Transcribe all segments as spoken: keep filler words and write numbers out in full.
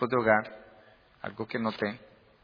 grupos de hogar, algo que noté,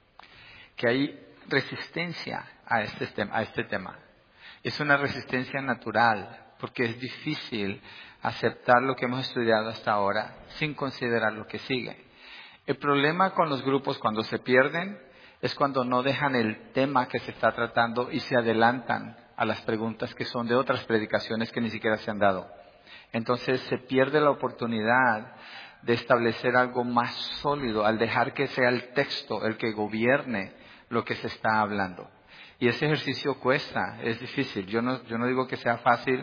que hay resistencia a este, tema, a este tema. Es una resistencia natural, porque es difícil aceptar lo que hemos estudiado hasta ahora sin considerar lo que sigue. El problema con los grupos cuando se pierden es cuando no dejan el tema que se está tratando y se adelantan a las preguntas que son de otras predicaciones que ni siquiera se han dado. Entonces se pierde la oportunidad de establecer algo más sólido al dejar que sea el texto el que gobierne lo que se está hablando. Y ese ejercicio cuesta, es difícil. Yo no, yo no digo que sea fácil.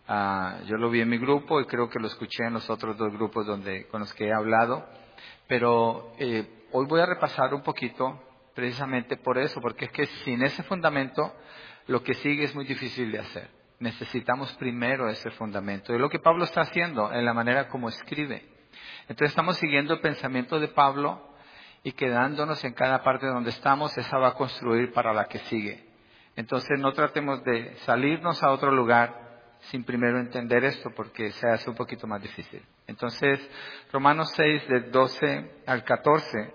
Uh, yo lo vi en mi grupo y creo que lo escuché en los otros dos grupos donde, con los que he hablado. Pero eh, hoy voy a repasar un poquito precisamente por eso, porque es que sin ese fundamento lo que sigue es muy difícil de hacer. Necesitamos primero ese fundamento. Y es lo que Pablo está haciendo en la manera como escribe. Entonces estamos siguiendo el pensamiento de Pablo y quedándonos en cada parte donde estamos, esa va a construir para la que sigue. Entonces no tratemos de salirnos a otro lugar sin primero entender esto, porque se hace un poquito más difícil. Entonces, Romanos seis, del doce al catorce,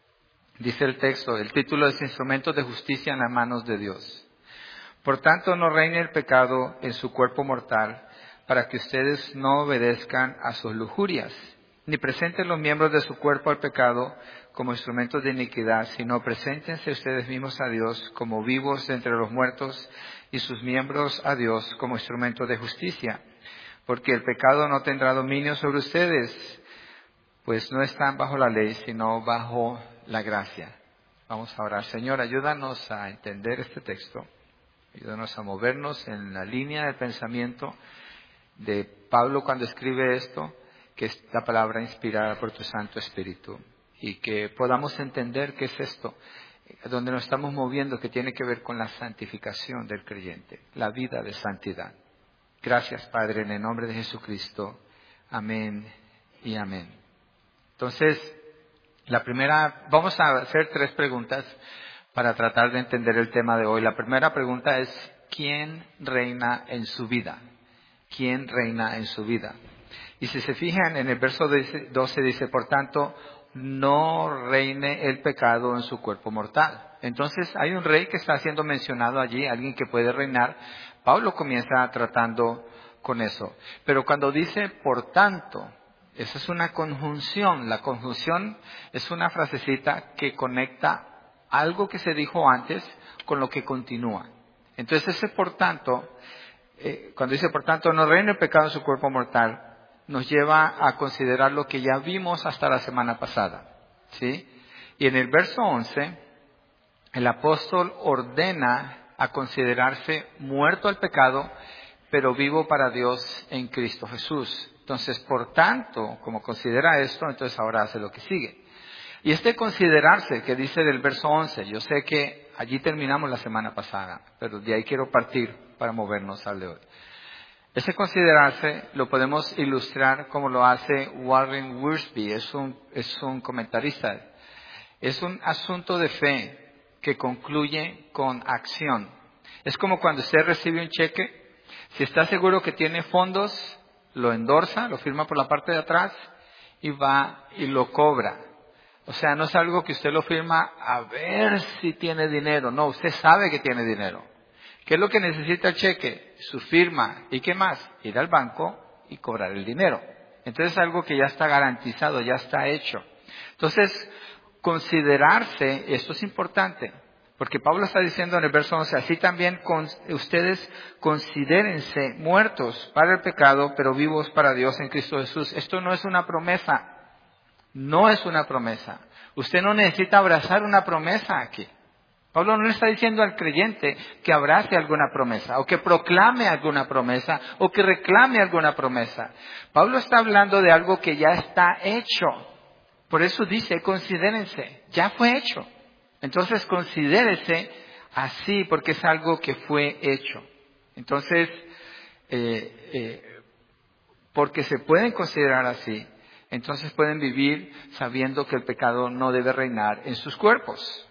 dice el texto, el título es Instrumentos de Justicia en las manos de Dios. Por tanto, no reine el pecado en su cuerpo mortal, para que ustedes no obedezcan a sus lujurias, ni presenten los miembros de su cuerpo al pecado como instrumentos de iniquidad, sino preséntense ustedes mismos a Dios como vivos de entre los muertos y sus miembros a Dios como instrumentos de justicia. Porque el pecado no tendrá dominio sobre ustedes, pues no están bajo la ley, sino bajo la gracia. Vamos a orar. Señor, ayúdanos a entender este texto. Ayúdanos a movernos en la línea del pensamiento de Pablo cuando escribe esto, que es la palabra inspirada por tu Santo Espíritu. Y que podamos entender qué es esto, donde nos estamos moviendo, que tiene que ver con la santificación del creyente, la vida de santidad. Gracias, Padre, en el nombre de Jesucristo. Amén y amén. Entonces, la primera, vamos a hacer tres preguntas para tratar de entender el tema de hoy. La primera pregunta es, ¿quién reina en su vida? ¿Quién reina en su vida? Y si se fijan, en el verso doce dice, por tanto, no reine el pecado en su cuerpo mortal. Entonces, hay un rey que está siendo mencionado allí, alguien que puede reinar. Pablo comienza tratando con eso. Pero cuando dice, por tanto, esa es una conjunción. La conjunción es una frasecita que conecta algo que se dijo antes con lo que continúa. Entonces, ese por tanto, eh, cuando dice por tanto, no reine el pecado en su cuerpo mortal, nos lleva a considerar lo que ya vimos hasta la semana pasada, ¿sí? Y en el verso once, el apóstol ordena a considerarse muerto al pecado, pero vivo para Dios en Cristo Jesús. Entonces, por tanto, como considera esto, entonces ahora hace lo que sigue. Y este considerarse que dice del verso once, yo sé que allí terminamos la semana pasada, pero de ahí quiero partir para movernos al de hoy. Ese considerarse lo podemos ilustrar como lo hace Warren Wiersbe, es un, es un comentarista. Es un asunto de fe que concluye con acción. Es como cuando usted recibe un cheque, si está seguro que tiene fondos, lo endorsa, lo firma por la parte de atrás y va y lo cobra. O sea, no es algo que usted lo firma a ver si tiene dinero, no, usted sabe que tiene dinero. ¿Qué es lo que necesita el cheque? Su firma. ¿Y qué más? Ir al banco y cobrar el dinero. Entonces es algo que ya está garantizado, ya está hecho. Entonces, considerarse, esto es importante, porque Pablo está diciendo en el verso once, así también con, ustedes considérense muertos para el pecado, pero vivos para Dios en Cristo Jesús. Esto no es una promesa, no es una promesa. Usted no necesita abrazar una promesa aquí. Pablo no le está diciendo al creyente que abrace alguna promesa, o que proclame alguna promesa, o que reclame alguna promesa. Pablo está hablando de algo que ya está hecho. Por eso dice, considérense, ya fue hecho. Entonces considérese así, porque es algo que fue hecho. Entonces, eh, eh, porque se pueden considerar así, entonces pueden vivir sabiendo que el pecado no debe reinar en sus cuerpos.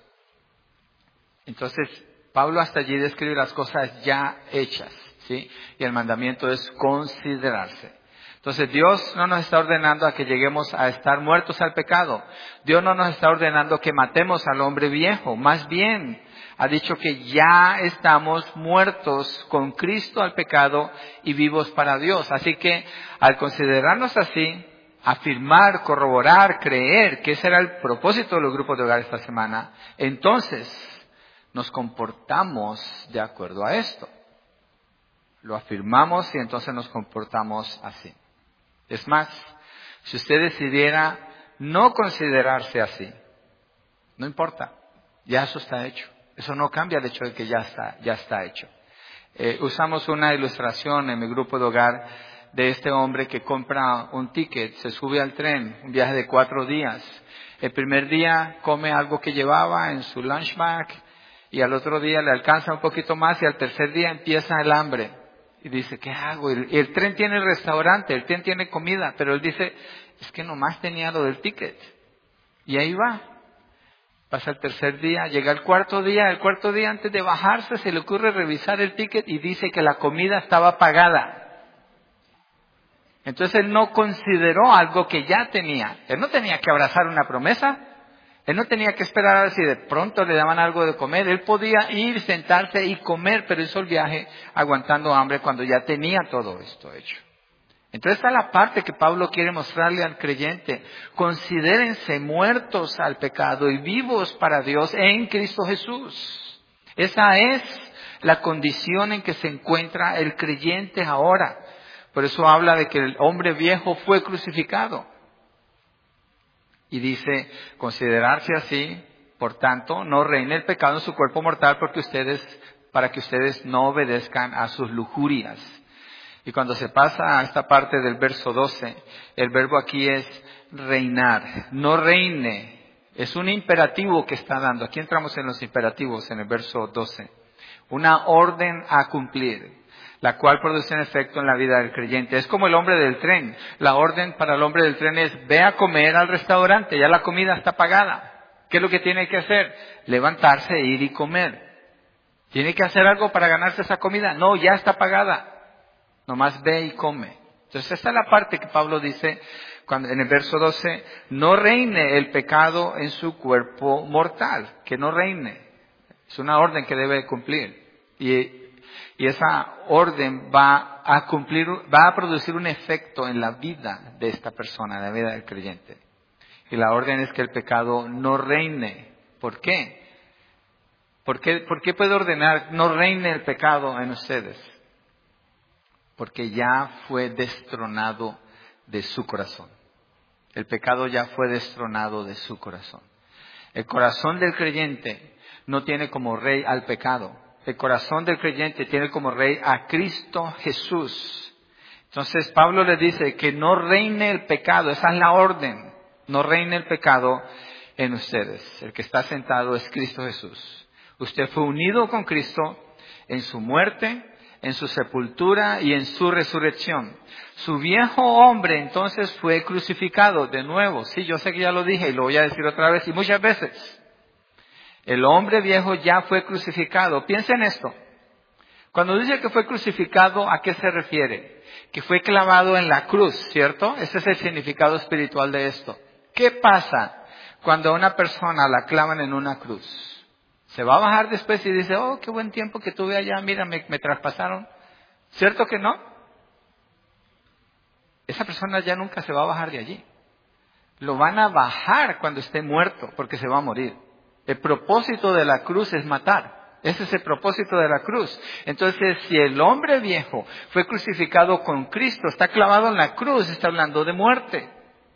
Entonces, Pablo hasta allí describe las cosas ya hechas, ¿sí? Y el mandamiento es considerarse. Entonces Dios no nos está ordenando a que lleguemos a estar muertos al pecado. Dios no nos está ordenando que matemos al hombre viejo. Más bien, ha dicho que ya estamos muertos con Cristo al pecado y vivos para Dios. Así que al considerarnos así, afirmar, corroborar, creer que ese era el propósito de los grupos de hogar esta semana, entonces nos comportamos de acuerdo a esto. Lo afirmamos y entonces nos comportamos así. Es más, si usted decidiera no considerarse así, no importa, ya eso está hecho. Eso no cambia el hecho de que ya está, ya está hecho. Eh, usamos una ilustración en mi grupo de hogar de este hombre que compra un ticket, se sube al tren, un viaje de cuatro días. El primer día come algo que llevaba en su lunch bag y al otro día le alcanza un poquito más y al tercer día empieza el hambre. Y dice, ¿qué hago? Y el tren tiene el restaurante, el tren tiene comida, pero él dice, es que nomás tenía lo del ticket. Y ahí va. Pasa el tercer día, llega el cuarto día, el cuarto día antes de bajarse se le ocurre revisar el ticket y dice que la comida estaba pagada. Entonces él no consideró algo que ya tenía. Él no tenía que abrazar una promesa. Él no tenía que esperar a ver si de pronto le daban algo de comer. Él podía ir, sentarse y comer, pero hizo el viaje aguantando hambre cuando ya tenía todo esto hecho. Entonces está la parte que Pablo quiere mostrarle al creyente. Considérense muertos al pecado y vivos para Dios en Cristo Jesús. Esa es la condición en que se encuentra el creyente ahora. Por eso habla de que el hombre viejo fue crucificado. Y dice, considerarse así, por tanto, no reine el pecado en su cuerpo mortal porque ustedes, para que ustedes no obedezcan a sus lujurias. Y cuando se pasa a esta parte del verso doce, el verbo aquí es reinar. No reine. Es un imperativo que está dando. Aquí entramos en los imperativos en el verso doce. Una orden a cumplir, la cual produce un efecto en la vida del creyente. Es como el hombre del tren. La orden para el hombre del tren es, ve a comer al restaurante, ya la comida está pagada. ¿Qué es lo que tiene que hacer? Levantarse, ir y comer. ¿Tiene que hacer algo para ganarse esa comida? No, ya está pagada. Nomás ve y come. Entonces esta es la parte que Pablo dice cuando, en el verso doce, no reine el pecado en su cuerpo mortal, que no reine. Es una orden que debe cumplir. Y, y esa orden va a cumplir, va a producir un efecto en la vida de esta persona, en la vida del creyente. Y la orden es que el pecado no reine. ¿Por qué? ¿Por qué, por qué puede ordenar no reine el pecado en ustedes? Porque ya fue destronado de su corazón. El pecado ya fue destronado de su corazón. El corazón del creyente no tiene como rey al pecado. El corazón del creyente tiene como rey a Cristo Jesús. Entonces Pablo le dice que no reine el pecado. Esa es la orden. No reine el pecado en ustedes. El que está sentado es Cristo Jesús. Usted fue unido con Cristo en su muerte, en su sepultura y en su resurrección. Su viejo hombre entonces fue crucificado de nuevo. Sí, yo sé que ya lo dije y lo voy a decir otra vez y muchas veces. El hombre viejo ya fue crucificado. Piensa en esto. Cuando dice que fue crucificado, ¿a qué se refiere? Que fue clavado en la cruz, ¿cierto? Ese es el significado espiritual de esto. ¿Qué pasa cuando a una persona la clavan en una cruz? Se va a bajar después y dice, oh, qué buen tiempo que tuve allá, mira, me, me traspasaron. ¿Cierto que no? Esa persona ya nunca se va a bajar de allí. Lo van a bajar cuando esté muerto, porque se va a morir. El propósito de la cruz es matar. Ese es el propósito de la cruz. Entonces, si el hombre viejo fue crucificado con Cristo, está clavado en la cruz, está hablando de muerte.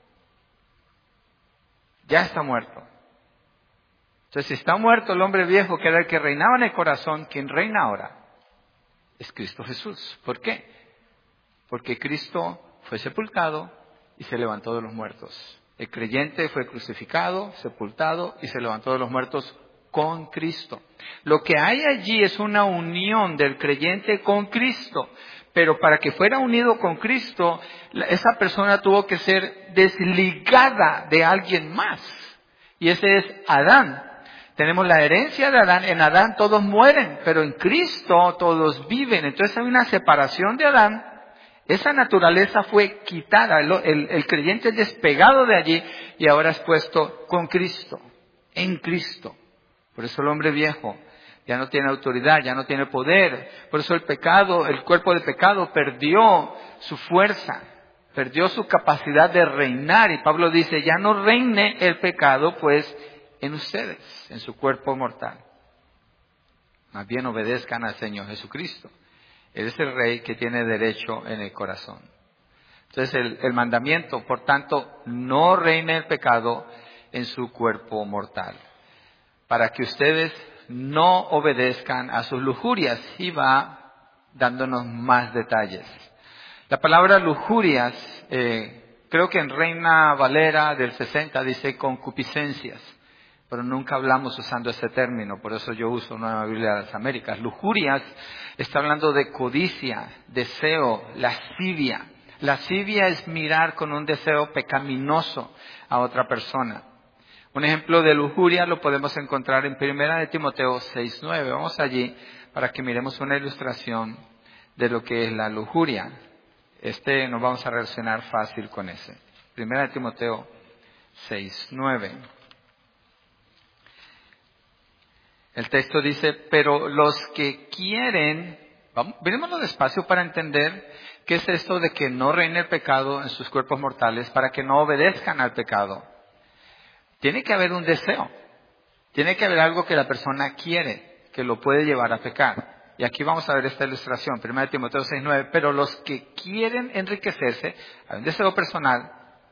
Ya está muerto. Entonces, si está muerto el hombre viejo, que era el que reinaba en el corazón, quien reina ahora es Cristo Jesús. ¿Por qué? Porque Cristo fue sepultado y se levantó de los muertos. El creyente fue crucificado, sepultado y se levantó de los muertos con Cristo. Lo que hay allí es una unión del creyente con Cristo. Pero para que fuera unido con Cristo, esa persona tuvo que ser desligada de alguien más. Y ese es Adán. Tenemos la herencia de Adán. En Adán todos mueren, pero en Cristo todos viven. Entonces hay una separación de Adán Esa naturaleza fue quitada, el, el, el creyente es despegado de allí y ahora es puesto con Cristo, en Cristo. Por eso el hombre viejo ya no tiene autoridad, ya no tiene poder. Por eso el pecado, el cuerpo de pecado perdió su fuerza, perdió su capacidad de reinar. Y Pablo dice, ya no reine el pecado pues en ustedes, en su cuerpo mortal. Más bien obedezcan al Señor Jesucristo. Él es el Rey que tiene derecho en el corazón. Entonces el, el mandamiento, por tanto, no reine el pecado en su cuerpo mortal. Para que ustedes no obedezcan a sus lujurias. Y va dándonos más detalles. La palabra lujurias, eh, creo que en Reina Valera del sesenta dice concupiscencias. Pero nunca hablamos usando ese término, por eso yo uso Nueva Biblia de las Américas. Lujurias está hablando de codicia, deseo, lascivia. Lascivia es mirar con un deseo pecaminoso a otra persona. Un ejemplo de lujuria lo podemos encontrar en Primera de Timoteo seis nueve. Vamos allí para que miremos una ilustración de lo que es la lujuria. Este nos vamos a relacionar fácil con ese. Primera de Timoteo seis nueve. El texto dice, pero los que quieren, vamos, veámoslo despacio para entender qué es esto de que no reine el pecado en sus cuerpos mortales, para que no obedezcan al pecado. Tiene que haber un deseo, tiene que haber algo que la persona quiere, que lo puede llevar a pecar. Y aquí vamos a ver esta ilustración, primera de Timoteo seis nueve, pero los que quieren enriquecerse, hay un deseo personal,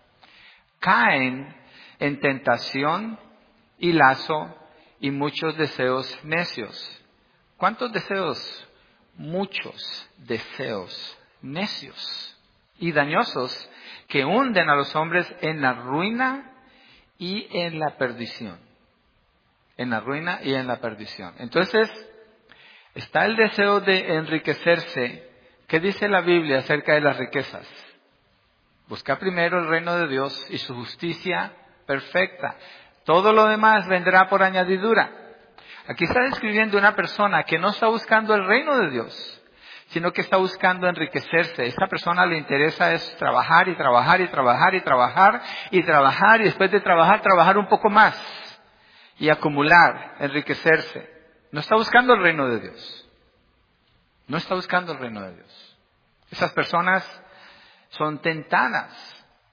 caen en tentación y lazo y muchos deseos necios. ¿Cuántos deseos? Muchos deseos necios y dañosos que hunden a los hombres en la ruina y en la perdición. En la ruina y en la perdición. Entonces, está el deseo de enriquecerse. ¿Qué dice la Biblia acerca de las riquezas? Busca primero el reino de Dios y su justicia perfecta. Todo lo demás vendrá por añadidura. Aquí está describiendo una persona que no está buscando el reino de Dios, sino que está buscando enriquecerse. Esta persona le interesa es trabajar y trabajar y trabajar y trabajar y trabajar y después de trabajar, trabajar un poco más y acumular, enriquecerse. No está buscando el reino de Dios. No está buscando el reino de Dios. Esas personas son tentadas.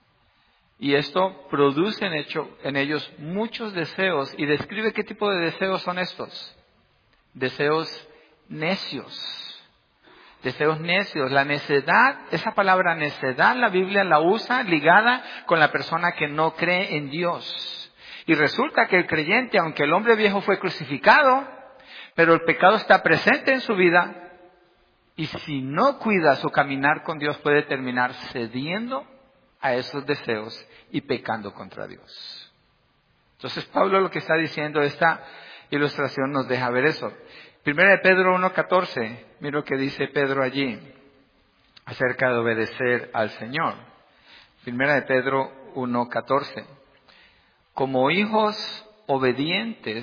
Y esto produce en, hecho, en ellos muchos deseos. Y describe qué tipo de deseos son estos. Deseos necios. Deseos necios. La necedad, esa palabra necedad, la Biblia la usa ligada con la persona que no cree en Dios. Y resulta que el creyente, aunque el hombre viejo fue crucificado, pero el pecado está presente en su vida. Y si no cuida su caminar con Dios, puede terminar cediendo a esos deseos y pecando contra Dios. Entonces Pablo lo que está diciendo, esta ilustración nos deja ver eso. Primera de Pedro uno catorce, mira lo que dice Pedro allí acerca de obedecer al Señor. Primera de Pedro uno catorce. Como hijos obedientes,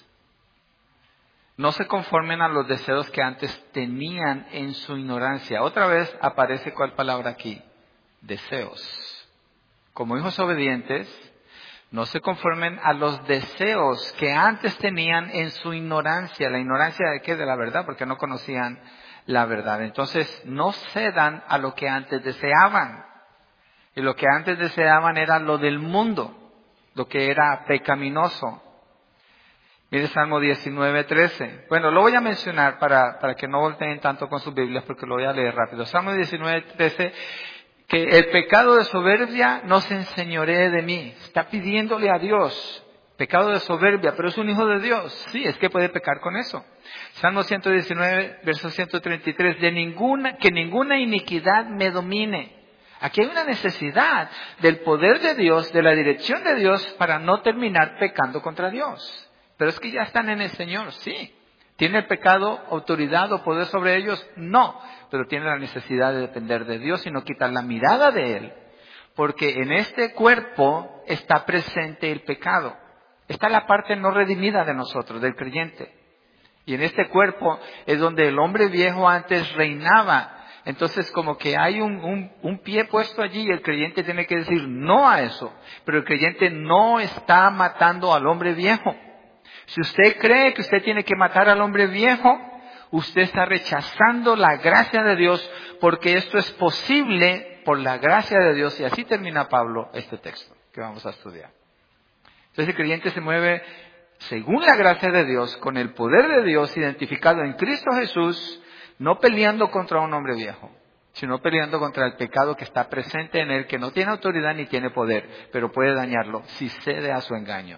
no se conformen a los deseos que antes tenían en su ignorancia. Otra vez aparece ¿cuál palabra aquí? Deseos. Como hijos obedientes, no se conformen a los deseos que antes tenían en su ignorancia. ¿La ignorancia de qué? De la verdad, porque no conocían la verdad. Entonces, no cedan a lo que antes deseaban. Y lo que antes deseaban era lo del mundo, lo que era pecaminoso. Mire Salmo diecinueve trece. Bueno, lo voy a mencionar para, para que no volteen tanto con sus Biblias, porque lo voy a leer rápido. Salmo diecinueve trece. Que el pecado de soberbia no se enseñoree de mí. Está pidiéndole a Dios. Pecado de soberbia, pero es un hijo de Dios. Sí, es que puede pecar con eso. Salmo ciento diecinueve, verso ciento treinta y tres. De ninguna, que ninguna iniquidad me domine. Aquí hay una necesidad del poder de Dios, de la dirección de Dios, para no terminar pecando contra Dios. Pero es que ya están en el Señor, sí. ¿Tiene el pecado autoridad o poder sobre ellos? No. Pero tiene la necesidad de depender de Dios y no quitar la mirada de Él. Porque en este cuerpo está presente el pecado. Está la parte no redimida de nosotros, del creyente. Y en este cuerpo es donde el hombre viejo antes reinaba. Entonces como que hay un, un, un pie puesto allí y el creyente tiene que decir no a eso. Pero el creyente no está matando al hombre viejo. Si usted cree que usted tiene que matar al hombre viejo, usted está rechazando la gracia de Dios, porque esto es posible por la gracia de Dios. Y así termina Pablo este texto que vamos a estudiar. Entonces el creyente se mueve según la gracia de Dios, con el poder de Dios identificado en Cristo Jesús, no peleando contra un hombre viejo, sino peleando contra el pecado que está presente en él, que no tiene autoridad ni tiene poder, pero puede dañarlo si cede a su engaño.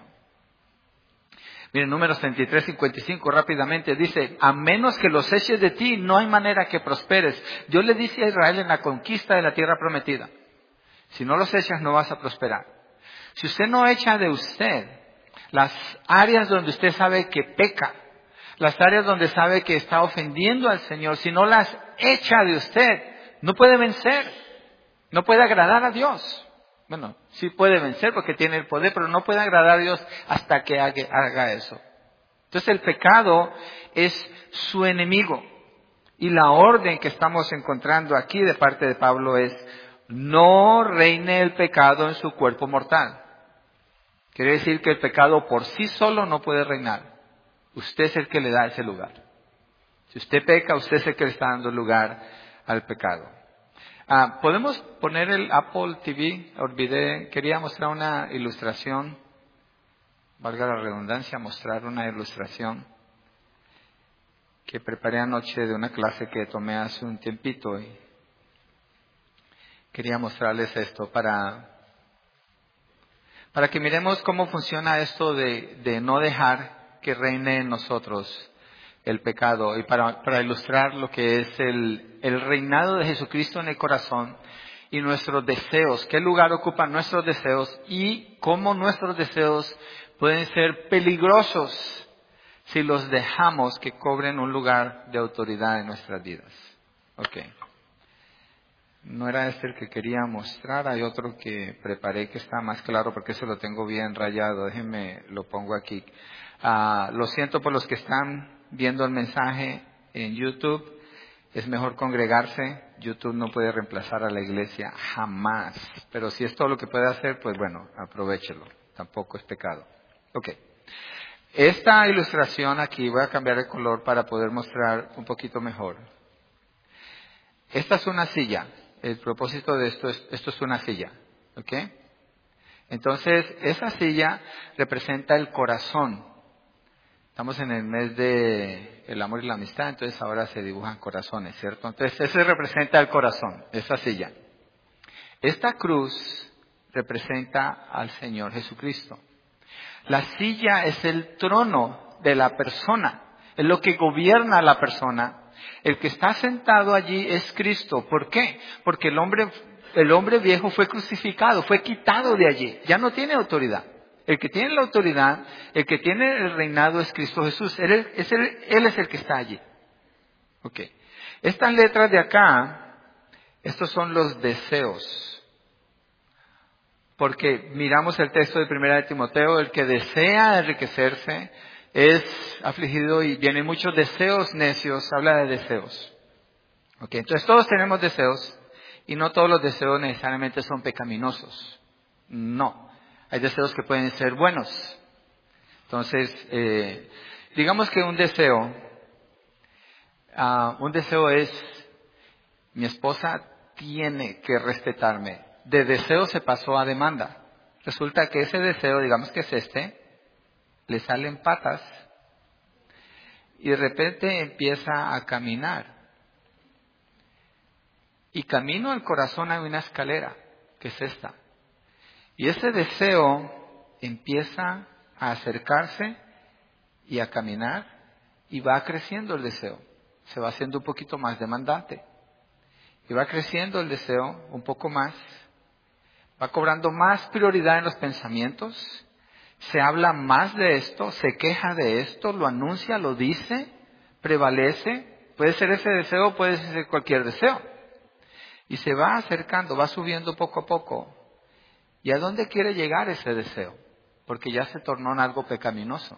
Miren, Números treinta y tres, cincuenta y cinco rápidamente dice, a menos que los eches de ti, no hay manera que prosperes. Dios le dice a Israel en la conquista de la tierra prometida, si no los echas no vas a prosperar. Si usted no echa de usted las áreas donde usted sabe que peca, las áreas donde sabe que está ofendiendo al Señor, si no las echa de usted, no puede vencer, no puede agradar a Dios. Bueno, sí puede vencer porque tiene el poder, pero no puede agradar a Dios hasta que haga, haga eso. Entonces el pecado es su enemigo. Y la orden que estamos encontrando aquí de parte de Pablo es, no reine el pecado en su cuerpo mortal. Quiere decir que el pecado por sí solo no puede reinar. Usted es el que le da ese lugar. Si usted peca, usted es el que le está dando lugar al pecado. Ah, ¿podemos poner el Apple T V? Olvidé, quería mostrar una ilustración, valga la redundancia, mostrar una ilustración que preparé anoche de una clase que tomé hace un tiempito y quería mostrarles esto para, para que miremos cómo funciona esto de, de no dejar que reine en nosotros el pecado, y para, para ilustrar lo que es el, el reinado de Jesucristo en el corazón y nuestros deseos, qué lugar ocupan nuestros deseos y cómo nuestros deseos pueden ser peligrosos si los dejamos que cobren un lugar de autoridad en nuestras vidas. Ok. No era este el que quería mostrar, hay otro que preparé que está más claro porque ese lo tengo bien rayado, déjenme, lo pongo aquí. Ah, lo siento por los que están viendo el mensaje en YouTube, es mejor congregarse, YouTube no puede reemplazar a la iglesia jamás, pero si es todo lo que puede hacer, pues bueno, aprovéchelo, tampoco es pecado. Ok, esta ilustración aquí, voy a cambiar el color para poder mostrar un poquito mejor. Esta es una silla, el propósito de esto es, esto es una silla, ¿ok? Entonces, esa silla representa el corazón. Estamos en el mes de el amor y la amistad, entonces ahora se dibujan corazones, ¿cierto? Entonces, ese representa el corazón, esa silla. Esta cruz representa al Señor Jesucristo. La silla es el trono de la persona, es lo que gobierna a la persona. El que está sentado allí es Cristo. ¿Por qué? Porque el hombre, el hombre viejo fue crucificado, fue quitado de allí, ya no tiene autoridad. El que tiene la autoridad, el que tiene el reinado es Cristo Jesús. Él es el, él es el que está allí. Ok. Estas letras de acá, estos son los deseos. Porque miramos el texto de Primera de Timoteo, el que desea enriquecerse es afligido y vienen muchos deseos necios, habla de deseos. Ok, entonces todos tenemos deseos y no todos los deseos necesariamente son pecaminosos. No. Hay deseos que pueden ser buenos. Entonces, eh, digamos que un deseo, uh, un deseo es, mi esposa tiene que respetarme. De deseo se pasó a demanda. Resulta que ese deseo, digamos que es este, le salen patas y de repente empieza a caminar. Y camino al corazón hay una escalera, que es esta. Y ese deseo empieza a acercarse y a caminar y va creciendo el deseo. Se va haciendo un poquito más demandante. Y va creciendo el deseo un poco más. Va cobrando más prioridad en los pensamientos. Se habla más de esto, se queja de esto, lo anuncia, lo dice, prevalece. Puede ser ese deseo, puede ser cualquier deseo. Y se va acercando, va subiendo poco a poco. ¿Y a dónde quiere llegar ese deseo? Porque ya se tornó en algo pecaminoso.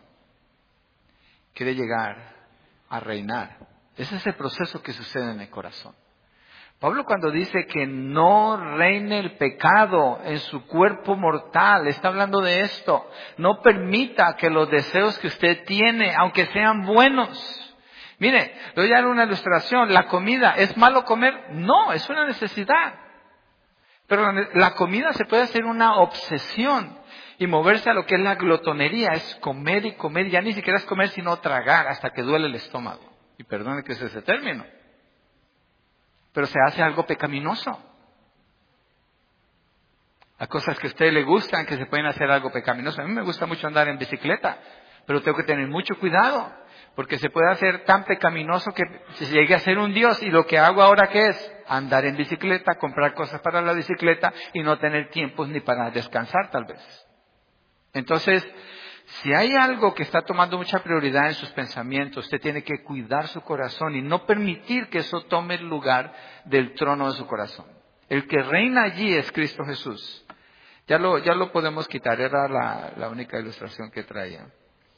Quiere llegar a reinar. Ese es el proceso que sucede en el corazón. Pablo cuando dice que no reine el pecado en su cuerpo mortal, está hablando de esto. No permita que los deseos que usted tiene, aunque sean buenos. Mire, le voy a dar una ilustración. La comida, ¿es malo comer? No, es una necesidad. Pero la, la comida se puede hacer una obsesión y moverse a lo que es la glotonería. Es comer y comer. Ya ni siquiera es comer sino tragar hasta que duele el estómago. Y perdone que use ese término. Pero se hace algo pecaminoso. Hay cosas que a usted le gustan que se pueden hacer algo pecaminoso. A mí me gusta mucho andar en bicicleta, pero tengo que tener mucho cuidado, porque se puede hacer tan pecaminoso que se llegue a ser un Dios. Y lo que hago ahora, ¿qué es? Andar en bicicleta, comprar cosas para la bicicleta y no tener tiempos ni para descansar tal vez. Entonces, si hay algo que está tomando mucha prioridad en sus pensamientos, usted tiene que cuidar su corazón y no permitir que eso tome el lugar del trono de su corazón. El que reina allí es Cristo Jesús. Ya lo, ya lo podemos quitar, era la, la única ilustración que traía.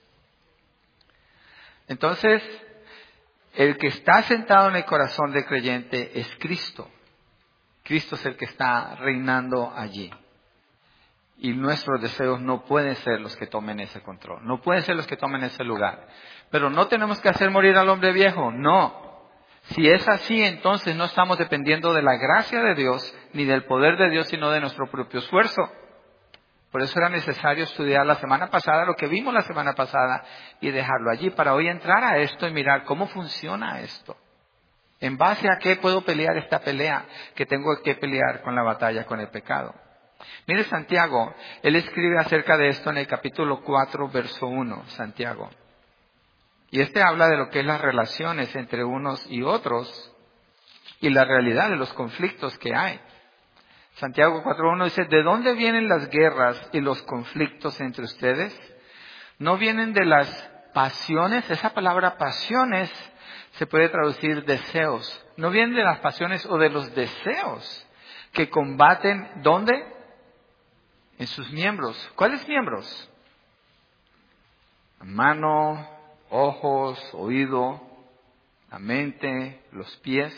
Entonces, el que está sentado en el corazón del creyente es Cristo. Cristo es el que está reinando allí. Y nuestros deseos no pueden ser los que tomen ese control. No pueden ser los que tomen ese lugar. Pero no tenemos que hacer morir al hombre viejo. No. Si es así, entonces no estamos dependiendo de la gracia de Dios, ni del poder de Dios, sino de nuestro propio esfuerzo. Por eso era necesario estudiar la semana pasada, lo que vimos la semana pasada, y dejarlo allí para hoy entrar a esto y mirar cómo funciona esto. ¿En base a qué puedo pelear esta pelea que tengo que pelear con la batalla con el pecado? Mire Santiago, él escribe acerca de esto en el capítulo cuatro, verso uno, Santiago. Y este habla de lo que es las relaciones entre unos y otros y la realidad de los conflictos que hay. Santiago cuatro uno dice, ¿de dónde vienen las guerras y los conflictos entre ustedes? ¿No vienen de las pasiones? Esa palabra pasiones se puede traducir deseos. ¿No vienen de las pasiones o de los deseos que combaten? ¿Dónde? En sus miembros. ¿Cuáles miembros? Mano, ojos, oído, la mente, los pies.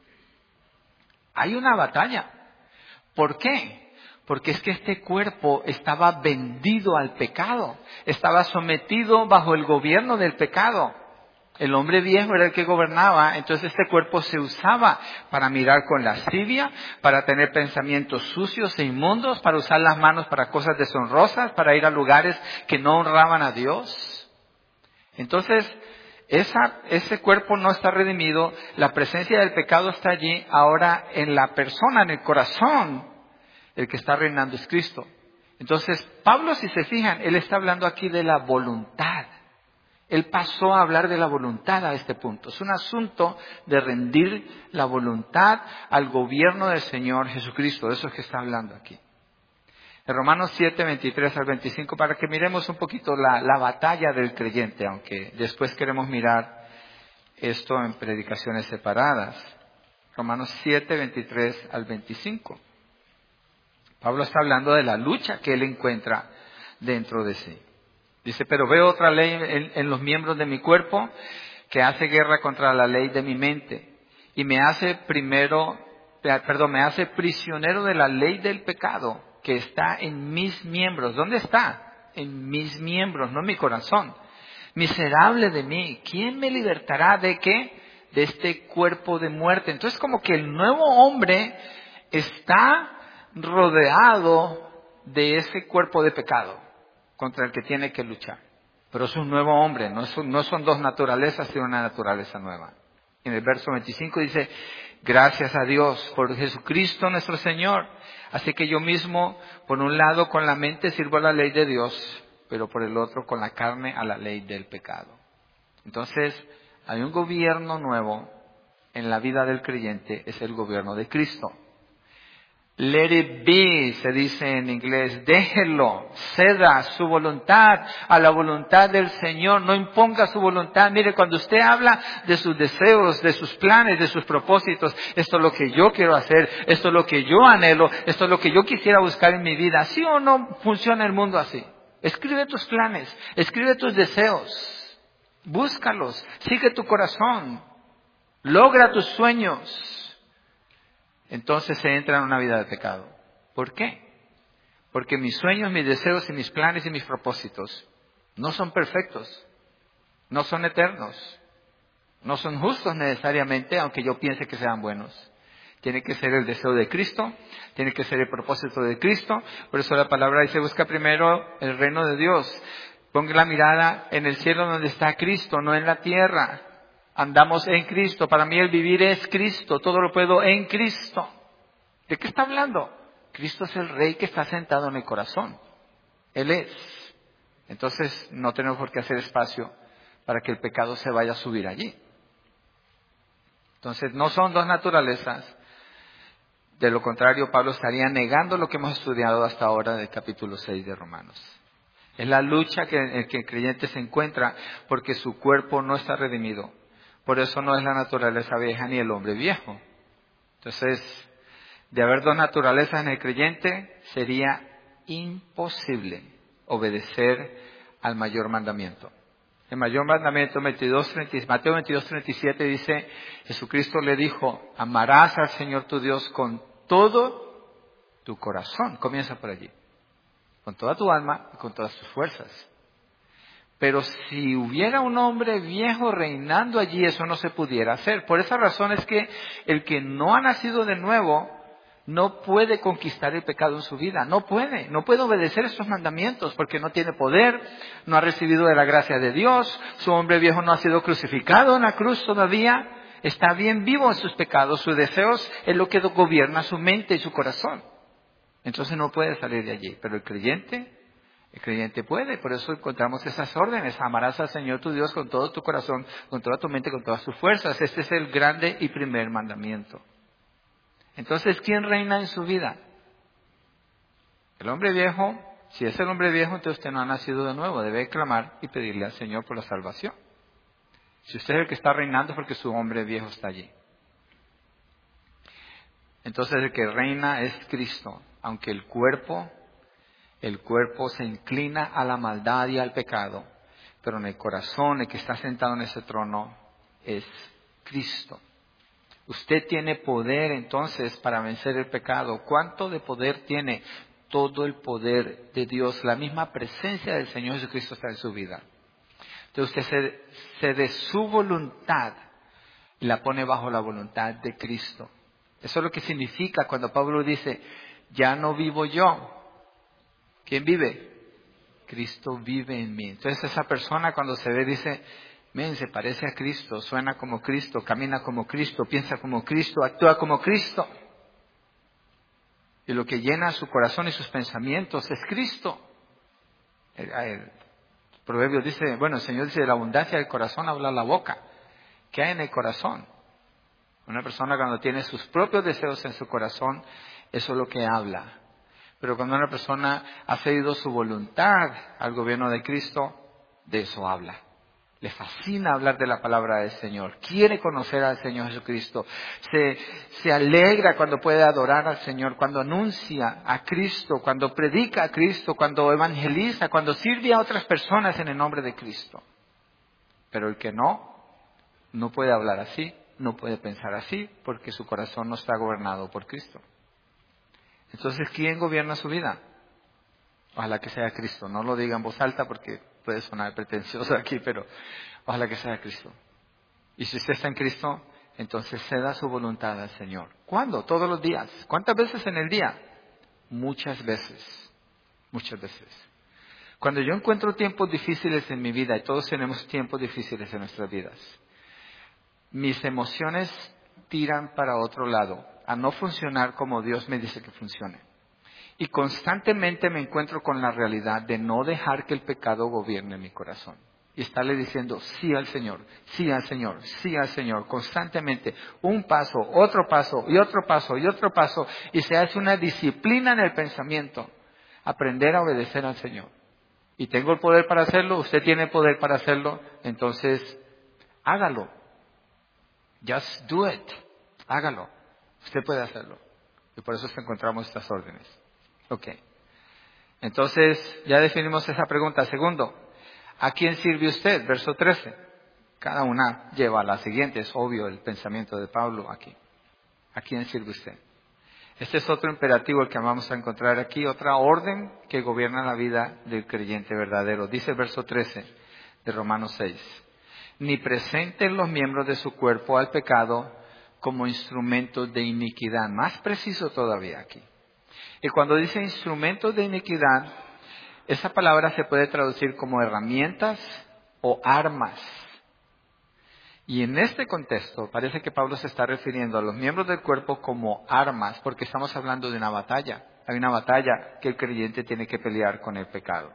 Hay una batalla. ¿Por qué? Porque es que este cuerpo estaba vendido al pecado. Estaba sometido bajo el gobierno del pecado. El hombre viejo era el que gobernaba, entonces este cuerpo se usaba para mirar con lascivia, para tener pensamientos sucios e inmundos, para usar las manos para cosas deshonrosas, para ir a lugares que no honraban a Dios. Entonces, esa, ese cuerpo no está redimido, la presencia del pecado está allí, ahora en la persona, en el corazón, el que está reinando es Cristo. Entonces, Pablo, si se fijan, él está hablando aquí de la voluntad. Él pasó a hablar de la voluntad a este punto. Es un asunto de rendir la voluntad al gobierno del Señor Jesucristo. De eso es que está hablando aquí. En Romanos siete, veintitrés al veinticinco, para que miremos un poquito la, la batalla del creyente, aunque después queremos mirar esto en predicaciones separadas. Romanos siete, veintitrés al veinticinco. Pablo está hablando de la lucha que él encuentra dentro de sí. Dice, pero veo otra ley en, en los miembros de mi cuerpo que hace guerra contra la ley de mi mente y me hace primero, perdón, me hace prisionero de la ley del pecado que está en mis miembros. ¿Dónde está? En mis miembros, no en mi corazón. Miserable de mí, ¿quién me libertará de qué? De este cuerpo de muerte. Entonces como que el nuevo hombre está rodeado de ese cuerpo de pecado contra el que tiene que luchar. Pero es un nuevo hombre, no son, no son dos naturalezas, sino una naturaleza nueva. En el verso veinticinco dice, gracias a Dios por Jesucristo nuestro Señor. Así que yo mismo, por un lado con la mente sirvo a la ley de Dios, pero por el otro con la carne a la ley del pecado. Entonces, hay un gobierno nuevo en la vida del creyente, es el gobierno de Cristo. Let it be, se dice en inglés, déjelo, ceda su voluntad a la voluntad del Señor, no imponga su voluntad. Mire, cuando usted habla de sus deseos, de sus planes, de sus propósitos, esto es lo que yo quiero hacer, esto es lo que yo anhelo, esto es lo que yo quisiera buscar en mi vida. ¿Sí o no funciona el mundo así? Escribe tus planes, escribe tus deseos, búscalos, sigue tu corazón, logra tus sueños. entonces se entra en una vida de pecado. ¿Por qué? Porque mis sueños, mis deseos y mis planes y mis propósitos no son perfectos, no son eternos, no son justos necesariamente, aunque yo piense que sean buenos. Tiene que ser el deseo de Cristo, tiene que ser el propósito de Cristo. Por eso la palabra dice, busca primero el reino de Dios. Ponga la mirada en el cielo donde está Cristo, no en la tierra. Andamos en Cristo. Para mí el vivir es Cristo. Todo lo puedo en Cristo. ¿De qué está hablando? Cristo es el Rey que está sentado en el corazón. Él es. Entonces no tenemos por qué hacer espacio para que el pecado se vaya a subir allí. Entonces no son dos naturalezas. De lo contrario, Pablo estaría negando lo que hemos estudiado hasta ahora del capítulo seis de Romanos. Es la lucha que, en que el creyente se encuentra porque su cuerpo no está redimido. Por eso no es la naturaleza vieja ni el hombre viejo. Entonces, de haber dos naturalezas en el creyente, sería imposible obedecer al mayor mandamiento. El mayor mandamiento, veintidós, treinta, Mateo veintidós, treinta y siete, dice, Jesucristo le dijo, amarás al Señor tu Dios con todo tu corazón. Comienza por allí. Con toda tu alma y con todas tus fuerzas. Pero si hubiera un hombre viejo reinando allí, eso no se pudiera hacer. Por esa razón es que el que no ha nacido de nuevo no puede conquistar el pecado en su vida. No puede. No puede obedecer estos mandamientos porque no tiene poder, no ha recibido de la gracia de Dios, su hombre viejo no ha sido crucificado en la cruz todavía, está bien vivo en sus pecados, sus deseos es lo que gobierna su mente y su corazón. Entonces no puede salir de allí. Pero el creyente, el creyente puede. Por eso encontramos esas órdenes. Amarás al Señor tu Dios con todo tu corazón, con toda tu mente, con todas tus fuerzas. Este es el grande y primer mandamiento. Entonces, ¿quién reina en su vida? El hombre viejo. Si es el hombre viejo, entonces usted no ha nacido de nuevo. Debe clamar y pedirle al Señor por la salvación. Si usted es el que está reinando, es porque su hombre viejo está allí. Entonces el que reina es Cristo. Aunque el cuerpo, el cuerpo se inclina a la maldad y al pecado, pero en el corazón, el que está sentado en ese trono, es Cristo. Usted tiene poder entonces para vencer el pecado. ¿Cuánto de poder tiene? Todo el poder de Dios. La misma presencia del Señor Jesucristo está en su vida. Entonces usted se, se de su voluntad y la pone bajo la voluntad de Cristo. Eso es lo que significa cuando Pablo dice, ya no vivo yo. ¿Quién vive? Cristo vive en mí. Entonces esa persona cuando se ve dice, men, se parece a Cristo, suena como Cristo, camina como Cristo, piensa como Cristo, actúa como Cristo. Y lo que llena su corazón y sus pensamientos es Cristo. El, el proverbio dice, bueno, el Señor dice, de la abundancia del corazón habla la boca. ¿Qué hay en el corazón? Una persona cuando tiene sus propios deseos en su corazón, eso es lo que habla. Pero cuando una persona ha cedido su voluntad al gobierno de Cristo, de eso habla. Le fascina hablar de la palabra del Señor. Quiere conocer al Señor Jesucristo. Se, se alegra cuando puede adorar al Señor, cuando anuncia a Cristo, cuando predica a Cristo, cuando evangeliza, cuando sirve a otras personas en el nombre de Cristo. Pero el que no, no puede hablar así, no puede pensar así, porque su corazón no está gobernado por Cristo. Entonces, ¿quién gobierna su vida? Ojalá que sea Cristo. No lo diga en voz alta porque puede sonar pretencioso aquí, pero ojalá que sea Cristo. Y si usted está en Cristo, entonces ceda su voluntad al Señor. ¿Cuándo? Todos los días. ¿Cuántas veces en el día? Muchas veces. Muchas veces. Cuando yo encuentro tiempos difíciles en mi vida, y todos tenemos tiempos difíciles en nuestras vidas, mis emociones tiran para otro lado, a no funcionar como Dios me dice que funcione. Y constantemente me encuentro con la realidad de no dejar que el pecado gobierne mi corazón. Y estarle diciendo sí al Señor, sí al Señor, sí al Señor, constantemente. Un paso, otro paso, y otro paso, y otro paso. Y se hace una disciplina en el pensamiento. Aprender a obedecer al Señor. Y tengo el poder para hacerlo, usted tiene poder para hacerlo, entonces hágalo. Just do it. Hágalo. Usted puede hacerlo. Y por eso encontramos estas órdenes. Ok. Entonces, ya definimos esa pregunta. Segundo, ¿a quién sirve usted? Verso trece. Cada una lleva a la siguiente. Es obvio el pensamiento de Pablo aquí. ¿A quién sirve usted? Este es otro imperativo el que vamos a encontrar aquí, otra orden que gobierna la vida del creyente verdadero. Dice el verso trece de Romanos seis. Ni presenten los miembros de su cuerpo al pecado como instrumentos de iniquidad. Más preciso todavía aquí. Y cuando dice instrumentos de iniquidad, esa palabra se puede traducir como herramientas o armas. Y en este contexto parece que Pablo se está refiriendo a los miembros del cuerpo como armas, porque estamos hablando de una batalla. Hay una batalla que el creyente tiene que pelear con el pecado.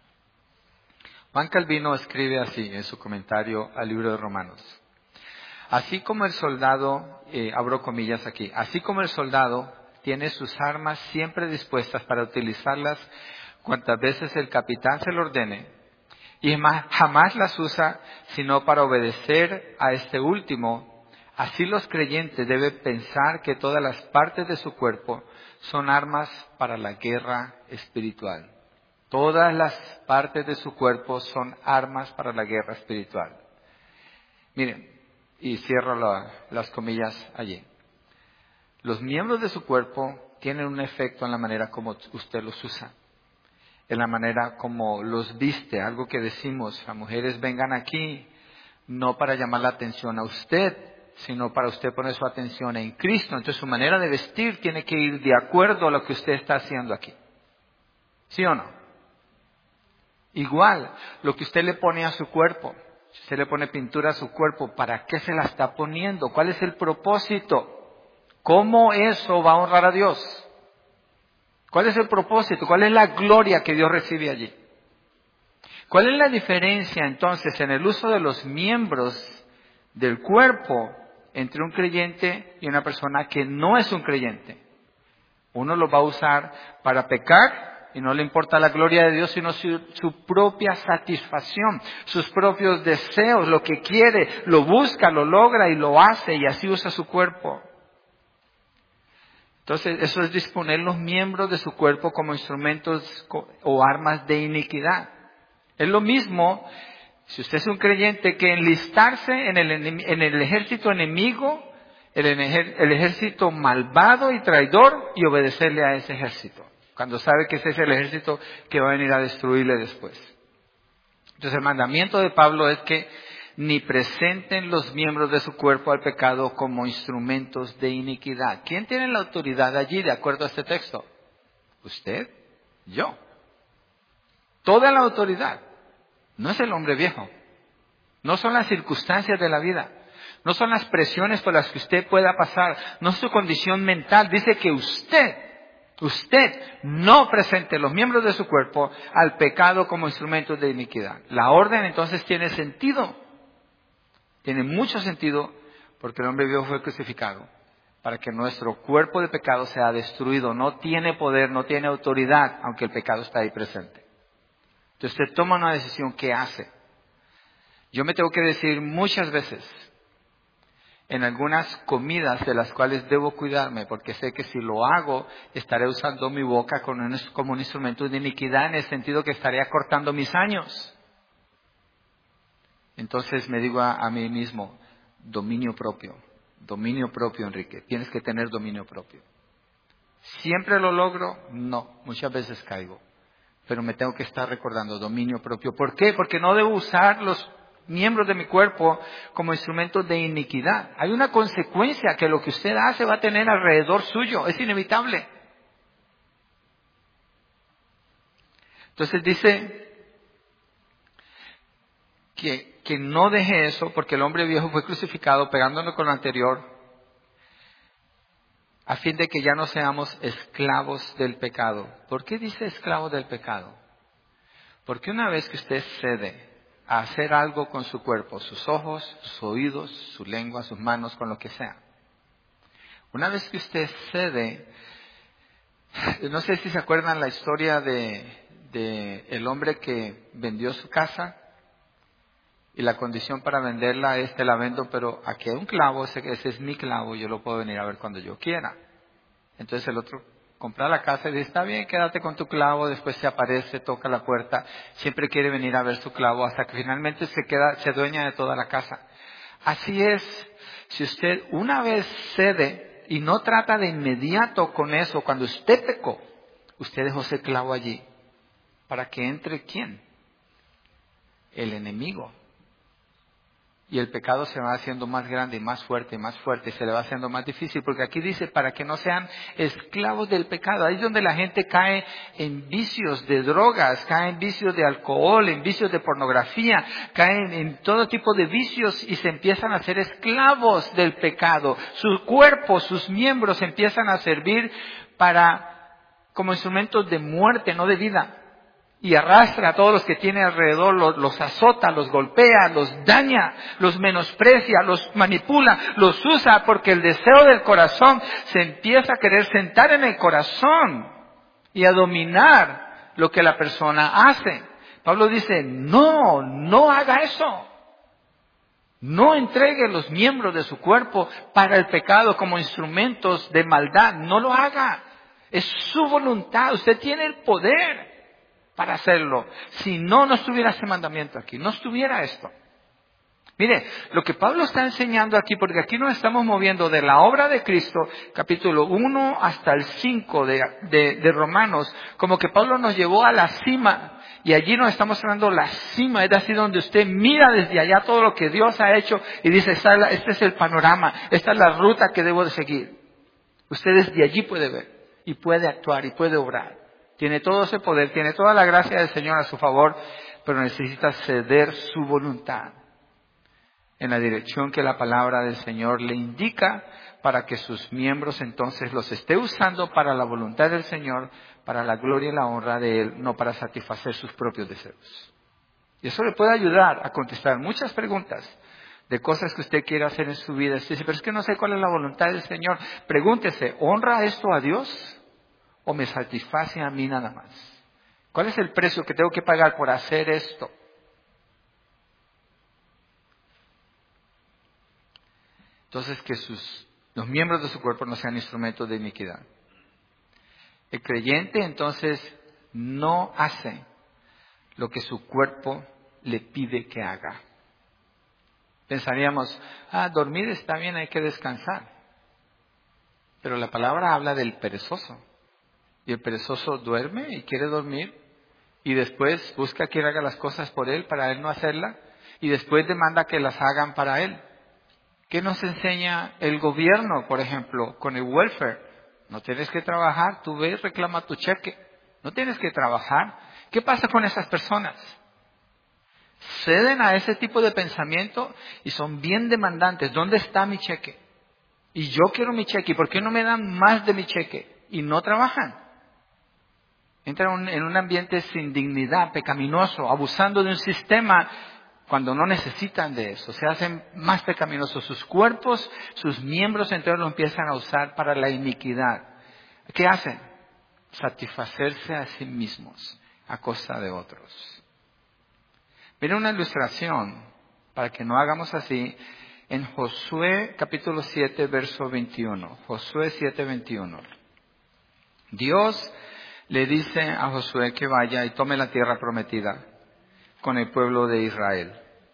Juan Calvino escribe así en su comentario al libro de Romanos. Así como el soldado, eh, abro comillas aquí, así como el soldado tiene sus armas siempre dispuestas para utilizarlas cuantas veces el capitán se lo ordene, y jamás las usa sino para obedecer a este último, así los creyentes deben pensar que todas las partes de su cuerpo son armas para la guerra espiritual. Todas las partes de su cuerpo son armas para la guerra espiritual. Miren, y cierro la, las comillas allí. Los miembros de su cuerpo tienen un efecto en la manera como usted los usa, en la manera como los viste. Algo que decimos, las mujeres vengan aquí no para llamar la atención a usted, sino para usted poner su atención en Cristo. Entonces su manera de vestir tiene que ir de acuerdo a lo que usted está haciendo aquí. ¿Sí o no? Igual, lo que usted le pone a su cuerpo, si usted le pone pintura a su cuerpo, ¿para qué se la está poniendo? ¿Cuál es el propósito? ¿Cómo eso va a honrar a Dios? ¿Cuál es el propósito? ¿Cuál es la gloria que Dios recibe allí? ¿Cuál es la diferencia entonces en el uso de los miembros del cuerpo entre un creyente y una persona que no es un creyente? Uno lo va a usar para pecar y no le importa la gloria de Dios, sino su, su propia satisfacción, sus propios deseos, lo que quiere, lo busca, lo logra y lo hace, y así usa su cuerpo. Entonces, eso es disponer los miembros de su cuerpo como instrumentos o armas de iniquidad. Es lo mismo, si usted es un creyente, que enlistarse en el, en el ejército enemigo, el, el ejército malvado y traidor, y obedecerle a ese ejército, cuando sabe que ese es el ejército que va a venir a destruirle después. Entonces el mandamiento de Pablo es que ni presenten los miembros de su cuerpo al pecado como instrumentos de iniquidad. ¿Quién tiene la autoridad allí de acuerdo a este texto? ¿Usted? ¿Yo? Toda la autoridad. No es el hombre viejo. No son las circunstancias de la vida. No son las presiones por las que usted pueda pasar. No es su condición mental. Dice que usted, usted no presente los miembros de su cuerpo al pecado como instrumentos de iniquidad. La orden entonces tiene sentido. Tiene mucho sentido porque el hombre viejo fue crucificado para que nuestro cuerpo de pecado sea destruido. No tiene poder, no tiene autoridad, aunque el pecado está ahí presente. Entonces usted toma una decisión. ¿Qué hace? Yo me tengo que decidir muchas veces en algunas comidas de las cuales debo cuidarme, porque sé que si lo hago estaré usando mi boca como un, como un instrumento de iniquidad, en el sentido que estaré acortando mis años. Entonces me digo a, a mí mismo, dominio propio, dominio propio, Enrique, tienes que tener dominio propio. ¿Siempre lo logro? No, muchas veces caigo, pero me tengo que estar recordando dominio propio. ¿Por qué? Porque no debo usar los miembros de mi cuerpo como instrumentos de iniquidad. Hay una consecuencia que lo que usted hace va a tener alrededor suyo, es inevitable. Entonces dice que, que no deje eso, porque el hombre viejo fue crucificado pegándolo con lo anterior, a fin de que ya no seamos esclavos del pecado. ¿Por qué dice esclavo del pecado? Porque una vez que usted cede a hacer algo con su cuerpo, sus ojos, sus oídos, su lengua, sus manos, con lo que sea. Una vez que usted cede, no sé si se acuerdan la historia de, de el hombre que vendió su casa y la condición para venderla es: te la vendo, pero aquí hay un clavo, ese, ese es mi clavo, yo lo puedo venir a ver cuando yo quiera. Entonces el otro compra la casa y dice: está bien, quédate con tu clavo. Después se aparece, toca la puerta, siempre quiere venir a ver su clavo, hasta que finalmente se queda, se dueña de toda la casa. Así es, si usted una vez cede y no trata de inmediato con eso. Cuando usted pecó, usted dejó ese clavo allí. ¿Para que entre quién? El enemigo. Y el pecado se va haciendo más grande y más fuerte y más fuerte. Se le va haciendo más difícil. Porque aquí dice, para que no sean esclavos del pecado. Ahí es donde la gente cae en vicios de drogas, cae en vicios de alcohol, en vicios de pornografía, caen en todo tipo de vicios y se empiezan a ser esclavos del pecado. Su cuerpo, sus miembros empiezan a servir para, como instrumentos de muerte, no de vida. Y arrastra a todos los que tiene alrededor, los, los azota, los golpea, los daña, los menosprecia, los manipula, los usa, porque el deseo del corazón se empieza a querer sentar en el corazón y a dominar lo que la persona hace. Pablo dice, no, no haga eso. No entregue los miembros de su cuerpo para el pecado como instrumentos de maldad. No lo haga. Es su voluntad. Usted tiene el poder para hacerlo. Si no, no estuviera ese mandamiento aquí. No estuviera esto. Mire, lo que Pablo está enseñando aquí, porque aquí nos estamos moviendo de la obra de Cristo, capítulo uno hasta el cinco de, de, de Romanos, como que Pablo nos llevó a la cima, y allí nos está mostrando la cima, es así donde usted mira desde allá todo lo que Dios ha hecho, y dice, este es el panorama, esta es la ruta que debo de seguir. Usted desde allí puede ver, y puede actuar, y puede obrar. Tiene todo ese poder, tiene toda la gracia del Señor a su favor, pero necesita ceder su voluntad en la dirección que la palabra del Señor le indica, para que sus miembros entonces los esté usando para la voluntad del Señor, para la gloria y la honra de Él, no para satisfacer sus propios deseos. Y eso le puede ayudar a contestar muchas preguntas de cosas que usted quiere hacer en su vida. Usted dice, pero es que no sé cuál es la voluntad del Señor. Pregúntese, ¿honra esto a Dios o me satisface a mí nada más? ¿Cuál es el precio que tengo que pagar por hacer esto? Entonces, que sus, los miembros de su cuerpo no sean instrumentos de iniquidad. El creyente, entonces, no hace lo que su cuerpo le pide que haga. Pensaríamos, ah, dormir está bien, hay que descansar. Pero la palabra habla del perezoso. Y el perezoso duerme y quiere dormir. Y después busca que haga las cosas por él, para él no hacerlas. Y después demanda que las hagan para él. ¿Qué nos enseña el gobierno, por ejemplo, con el welfare? No tienes que trabajar, tú ves, reclama tu cheque. No tienes que trabajar. ¿Qué pasa con esas personas? Ceden a ese tipo de pensamiento y son bien demandantes. ¿Dónde está mi cheque? Y yo quiero mi cheque. ¿Y por qué no me dan más de mi cheque? Y no trabajan. Entran en un ambiente sin dignidad, pecaminoso, abusando de un sistema cuando no necesitan de eso. Se hacen más pecaminosos sus cuerpos, sus miembros enteros lo empiezan a usar para la iniquidad. ¿Qué hacen? Satisfacerse a sí mismos a costa de otros. Miren una ilustración para que no hagamos así en Josué capítulo siete verso veintiuno. Josué siete veintiuno. Dios le dice a Josué que vaya y tome la tierra prometida con el pueblo de Israel.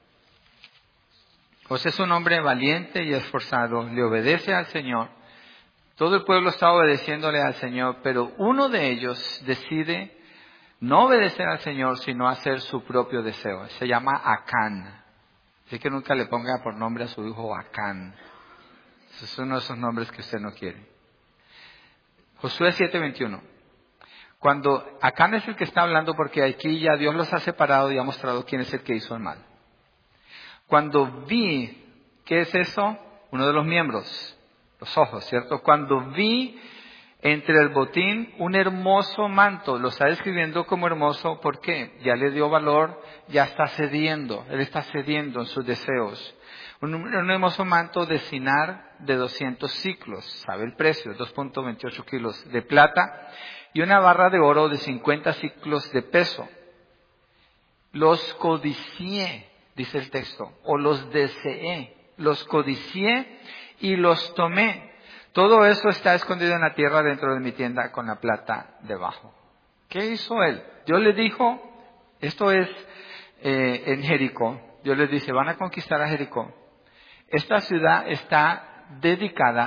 José es un hombre valiente y esforzado, le obedece al Señor. Todo el pueblo está obedeciéndole al Señor, pero uno de ellos decide no obedecer al Señor, sino hacer su propio deseo. Se llama Acán. Así que nunca le ponga por nombre a su hijo Acán. Ese es uno de esos nombres que usted no quiere. Josué siete veintiuno. Cuando Acán es el que está hablando, porque aquí ya Dios los ha separado y ha mostrado quién es el que hizo el mal. Cuando vi, ¿qué es eso? Uno de los miembros, los ojos, ¿cierto? Cuando vi entre el botín un hermoso manto, lo está describiendo como hermoso, ¿por qué? Ya le dio valor, ya está cediendo, él está cediendo en sus deseos. Un, un hermoso manto de sinar de doscientos ciclos, ¿sabe el precio? dos punto veintiocho kilos de plata. Y una barra de oro de cincuenta ciclos de peso. Los codicié, dice el texto, o los deseé. Los codicié y los tomé. Todo eso está escondido en la tierra dentro de mi tienda con la plata debajo. ¿Qué hizo él? Dios le dijo, esto es eh, en Jericó. Dios les dice, van a conquistar a Jericó. Esta ciudad está dedicada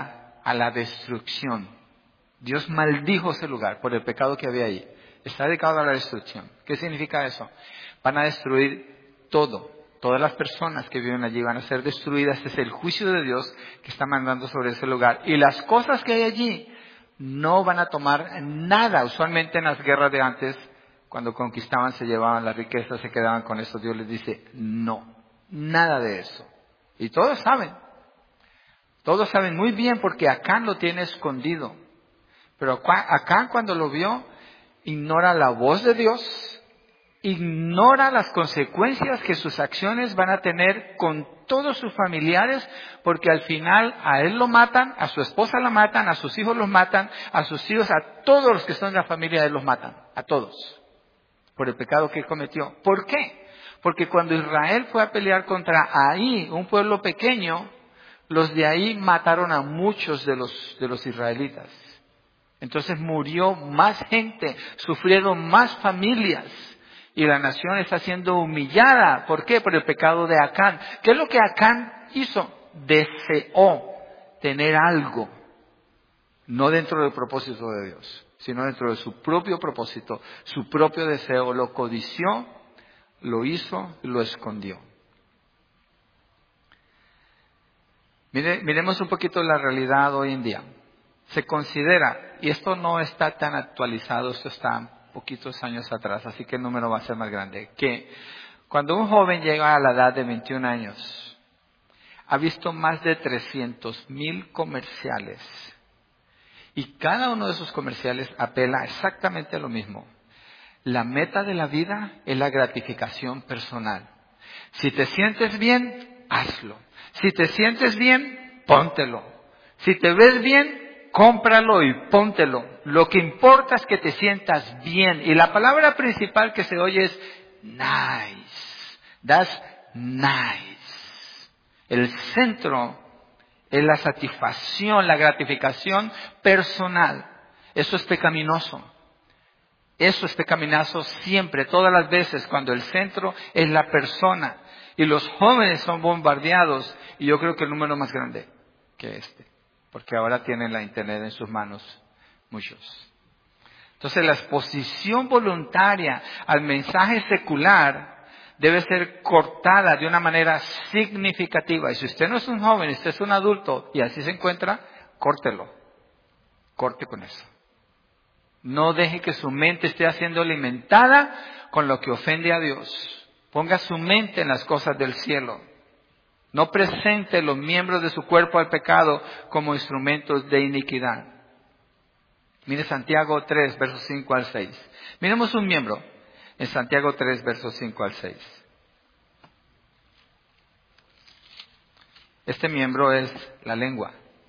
a la destrucción. Dios maldijo ese lugar por el pecado que había ahí. Está dedicado a la destrucción. ¿Qué significa eso? Van a destruir todo. Todas las personas que viven allí van a ser destruidas. Ese es el juicio de Dios que está mandando sobre ese lugar. Y las cosas que hay allí no van a tomar nada. Usualmente en las guerras de antes, cuando conquistaban, se llevaban las riquezas, se quedaban con eso. Dios les dice, no, nada de eso. Y todos saben. Todos saben muy bien porque Acán lo tiene escondido. Pero Acán, cuando lo vio, ignora la voz de Dios, ignora las consecuencias que sus acciones van a tener con todos sus familiares, porque al final a él lo matan, a su esposa la matan, a sus hijos los matan, a sus hijos, a todos los que son de la familia de él los matan, a todos, por el pecado que él cometió. ¿Por qué? Porque cuando Israel fue a pelear contra Ahí, un pueblo pequeño, los de ahí mataron a muchos de los, de los israelitas. Entonces murió más gente, sufrieron más familias. Y la nación está siendo humillada. ¿Por qué? Por el pecado de Acán. ¿Qué es lo que Acán hizo? Deseó tener algo. No dentro del propósito de Dios, sino dentro de su propio propósito, su propio deseo. Lo codició, lo hizo y lo escondió. Mire, miremos un poquito la realidad hoy en día. Se considera, y esto no está tan actualizado, esto está poquitos años atrás, así que el número va a ser más grande, que cuando un joven llega a la edad de veintiún años, ha visto más de trescientos mil comerciales, y cada uno de esos comerciales apela exactamente a lo mismo. La meta de la vida es la gratificación personal. Si te sientes bien, hazlo. Si te sientes bien, póntelo. Si te ves bien, cómpralo y póntelo. Lo que importa es que te sientas bien. Y la palabra principal que se oye es nice. That's nice. El centro es la satisfacción, la gratificación personal. Eso es pecaminoso. Eso es pecaminoso siempre, todas las veces, cuando el centro es la persona. Y los jóvenes son bombardeados. Y yo creo que el número más grande que este. Porque ahora tienen la internet en sus manos, muchos. Entonces la exposición voluntaria al mensaje secular debe ser cortada de una manera significativa. Y si usted no es un joven, usted es un adulto y así se encuentra, córtelo. Corte con eso. No deje que su mente esté siendo alimentada con lo que ofende a Dios. Ponga su mente en las cosas del cielo. No presente los miembros de su cuerpo al pecado como instrumentos de iniquidad. Mire Santiago tres, versos cinco al seis. Miremos un miembro en Santiago tres, versos cinco al seis. Este miembro es la lengua.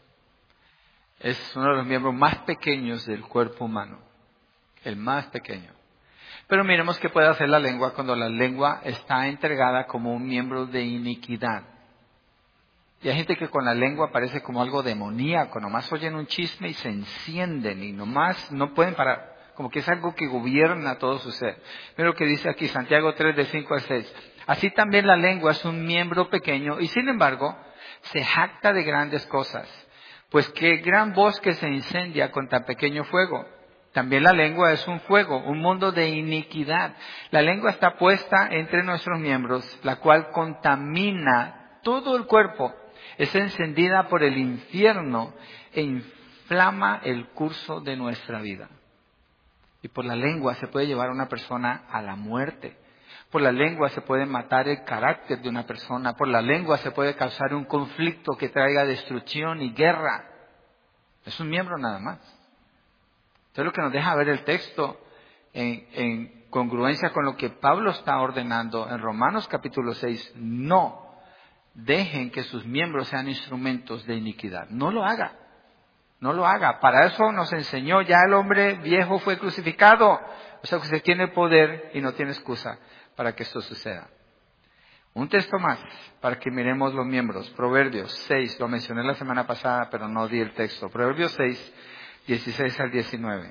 Es uno de los miembros más pequeños del cuerpo humano. El más pequeño. Pero miremos qué puede hacer la lengua cuando la lengua está entregada como un miembro de iniquidad. Y hay gente que con la lengua parece como algo demoníaco, nomás oyen un chisme y se encienden y nomás no pueden parar, como que es algo que gobierna todo su ser. Mira lo que dice aquí Santiago tres de cinco al seis. Así también la lengua es un miembro pequeño y sin embargo se jacta de grandes cosas. Pues qué gran bosque se incendia con tan pequeño fuego. También la lengua es un fuego, un mundo de iniquidad. La lengua está puesta entre nuestros miembros, la cual contamina todo el cuerpo. Es encendida por el infierno e inflama el curso de nuestra vida. Y por la lengua se puede llevar a una persona a la muerte. Por la lengua se puede matar el carácter de una persona. Por la lengua se puede causar un conflicto que traiga destrucción y guerra. Es un miembro nada más. Entonces lo que nos deja ver el texto en, en congruencia con lo que Pablo está ordenando en Romanos capítulo seis. No dejen que sus miembros sean instrumentos de iniquidad. No lo haga. No lo haga. Para eso nos enseñó, ya el hombre viejo fue crucificado. O sea que usted tiene poder y no tiene excusa para que esto suceda. Un texto más para que miremos los miembros. Proverbios seis, lo mencioné la semana pasada, pero no di el texto. Proverbios seis, dieciséis al diecinueve.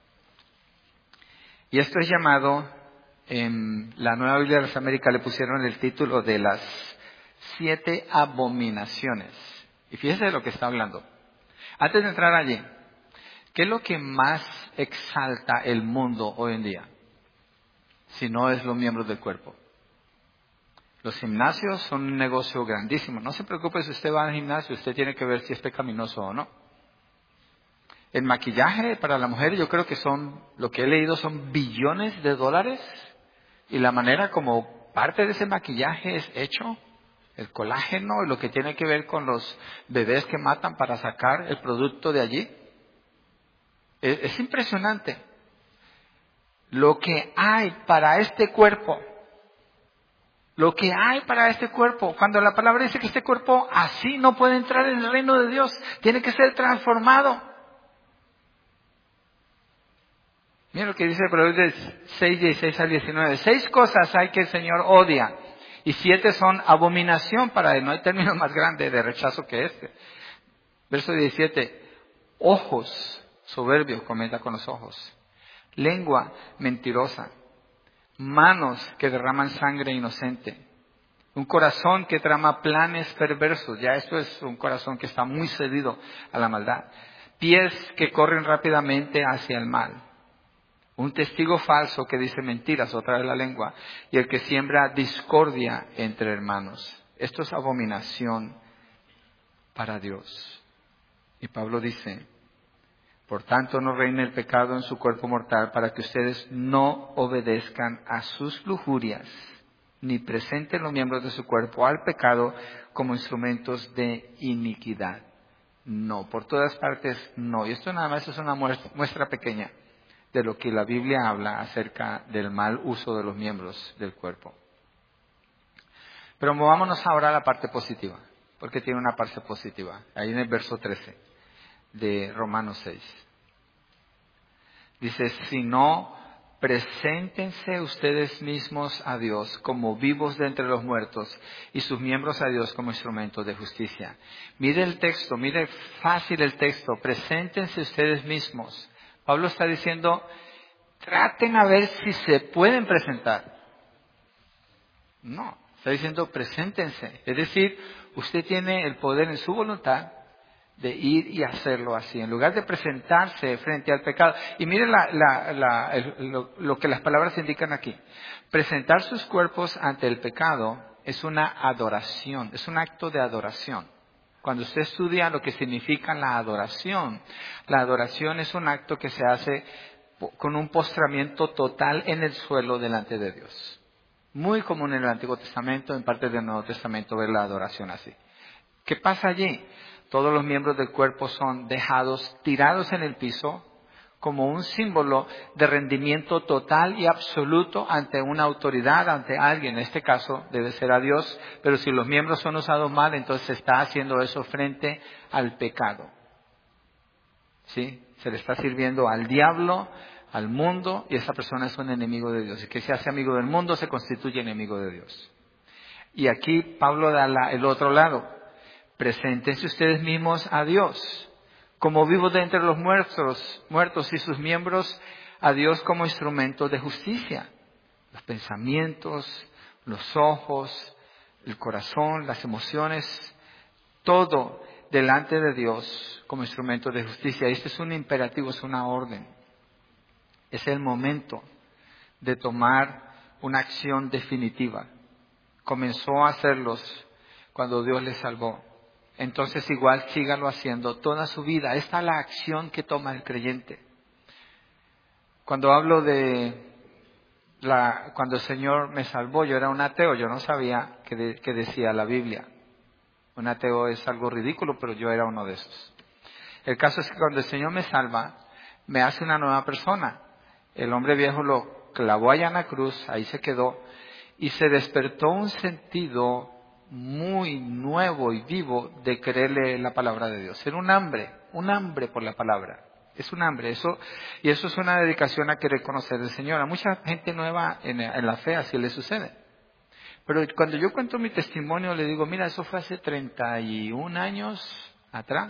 Y esto es llamado, en la Nueva Biblia de las Américas le pusieron el título de las siete abominaciones. Y fíjese de lo que está hablando. Antes de entrar allí, ¿qué es lo que más exalta el mundo hoy en día? Si no es los miembros del cuerpo. Los gimnasios son un negocio grandísimo. No se preocupe si usted va al gimnasio, usted tiene que ver si es pecaminoso o no. El maquillaje para la mujer, yo creo que son, lo que he leído son billones de dólares. Y la manera como parte de ese maquillaje es hecho, el colágeno y lo que tiene que ver con los bebés que matan para sacar el producto de allí. Es, es impresionante lo que hay para este cuerpo. Lo que hay para este cuerpo. Cuando la palabra dice que este cuerpo así no puede entrar en el reino de Dios, tiene que ser transformado. Mira lo que dice Proverbios seis, dieciséis al diecinueve. Seis cosas hay que el Señor odia y siete son abominación para Él. No hay término más grande de rechazo que este. Verso diecisiete. Ojos soberbios, comenta con los ojos. Lengua mentirosa. Manos que derraman sangre inocente. Un corazón que trama planes perversos. Ya esto es un corazón que está muy cedido a la maldad. Pies que corren rápidamente hacia el mal. Un testigo falso que dice mentiras, otra vez la lengua. Y el que siembra discordia entre hermanos. Esto es abominación para Dios. Y Pablo dice, por tanto no reine el pecado en su cuerpo mortal para que ustedes no obedezcan a sus lujurias, ni presenten los miembros de su cuerpo al pecado como instrumentos de iniquidad. No, por todas partes no. Y esto nada más es una muestra, muestra pequeña de lo que la Biblia habla acerca del mal uso de los miembros del cuerpo. Pero movámonos ahora a la parte positiva, porque tiene una parte positiva. Ahí en el verso trece de Romanos seis. Dice, si no, preséntense ustedes mismos a Dios como vivos de entre los muertos y sus miembros a Dios como instrumentos de justicia. Mire el texto, mire fácil el texto, preséntense ustedes mismos. Pablo está diciendo, traten a ver si se pueden presentar. No, está diciendo preséntense. Es decir, usted tiene el poder en su voluntad de ir y hacerlo así, en lugar de presentarse frente al pecado. Y miren la, la, la, el, lo, lo que las palabras indican aquí. Presentar sus cuerpos ante el pecado es una adoración, es un acto de adoración. Cuando usted estudia lo que significa la adoración, la adoración es un acto que se hace con un postramiento total en el suelo delante de Dios. Muy común en el Antiguo Testamento, en parte del Nuevo Testamento, ver la adoración así. ¿Qué pasa allí? Todos los miembros del cuerpo son dejados tirados en el piso como un símbolo de rendimiento total y absoluto ante una autoridad, ante alguien. En este caso debe ser a Dios, pero si los miembros son usados mal, entonces se está haciendo eso frente al pecado. ¿Sí? Se le está sirviendo al diablo, al mundo, y esa persona es un enemigo de Dios. Y que se hace amigo del mundo se constituye enemigo de Dios. Y aquí Pablo da la, el otro lado. Preséntense ustedes mismos a Dios como vivos de entre los muertos, muertos y sus miembros a Dios como instrumentos de justicia. Los pensamientos, los ojos, el corazón, las emociones, todo delante de Dios como instrumentos de justicia. Este es un imperativo, es una orden. Es el momento de tomar una acción definitiva. Comenzó a hacerlos cuando Dios les salvó. Entonces igual sígalo haciendo toda su vida. Esta es la acción que toma el creyente. Cuando hablo de la, cuando el Señor me salvó, yo era un ateo, yo no sabía qué, de, qué decía la Biblia. Un ateo es algo ridículo, pero yo era uno de esos. El caso es que cuando el Señor me salva, me hace una nueva persona. El hombre viejo lo clavó allá en la cruz, ahí se quedó, y se despertó un sentido muy nuevo y vivo de creerle la palabra de Dios. Era un hambre, un hambre por la palabra. Es un hambre, eso, y eso es una dedicación a querer conocer al Señor. A mucha gente nueva en, en la fe así le sucede. Pero cuando yo cuento mi testimonio, le digo, mira, eso fue hace treinta y un años atrás,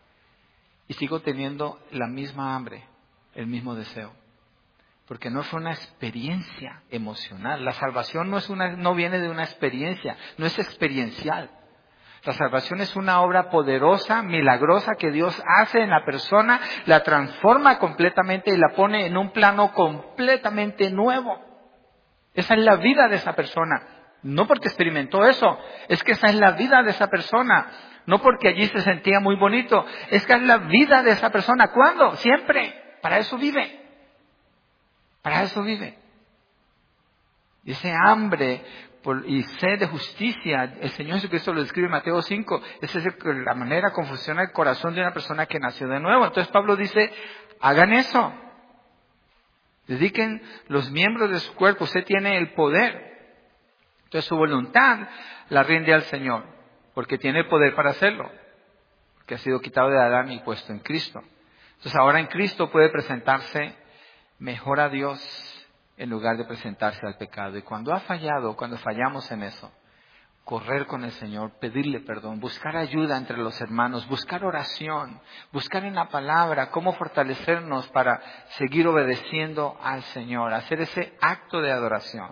y sigo teniendo la misma hambre, el mismo deseo. Porque no fue una experiencia emocional. La salvación no es una, no viene de una experiencia, no es experiencial. La salvación es una obra poderosa, milagrosa que Dios hace en la persona, la transforma completamente y la pone en un plano completamente nuevo. Esa es la vida de esa persona. No porque experimentó eso, es que esa es la vida de esa persona. No porque allí se sentía muy bonito, es que es la vida de esa persona. ¿Cuándo? Siempre. Para eso vive. Para eso vive. Ese hambre por, y sed de justicia, el Señor Jesucristo lo describe en Mateo cinco. Esa es el, la manera como funciona el corazón de una persona que nació de nuevo. Entonces Pablo dice, hagan eso. Dediquen los miembros de su cuerpo. Usted tiene el poder. Entonces su voluntad la rinde al Señor, porque tiene el poder para hacerlo, porque ha sido quitado de Adán y puesto en Cristo. Entonces ahora en Cristo puede presentarse mejor a Dios en lugar de presentarse al pecado. Y cuando ha fallado, cuando fallamos en eso, correr con el Señor, pedirle perdón, buscar ayuda entre los hermanos, buscar oración, buscar en la palabra cómo fortalecernos para seguir obedeciendo al Señor, hacer ese acto de adoración.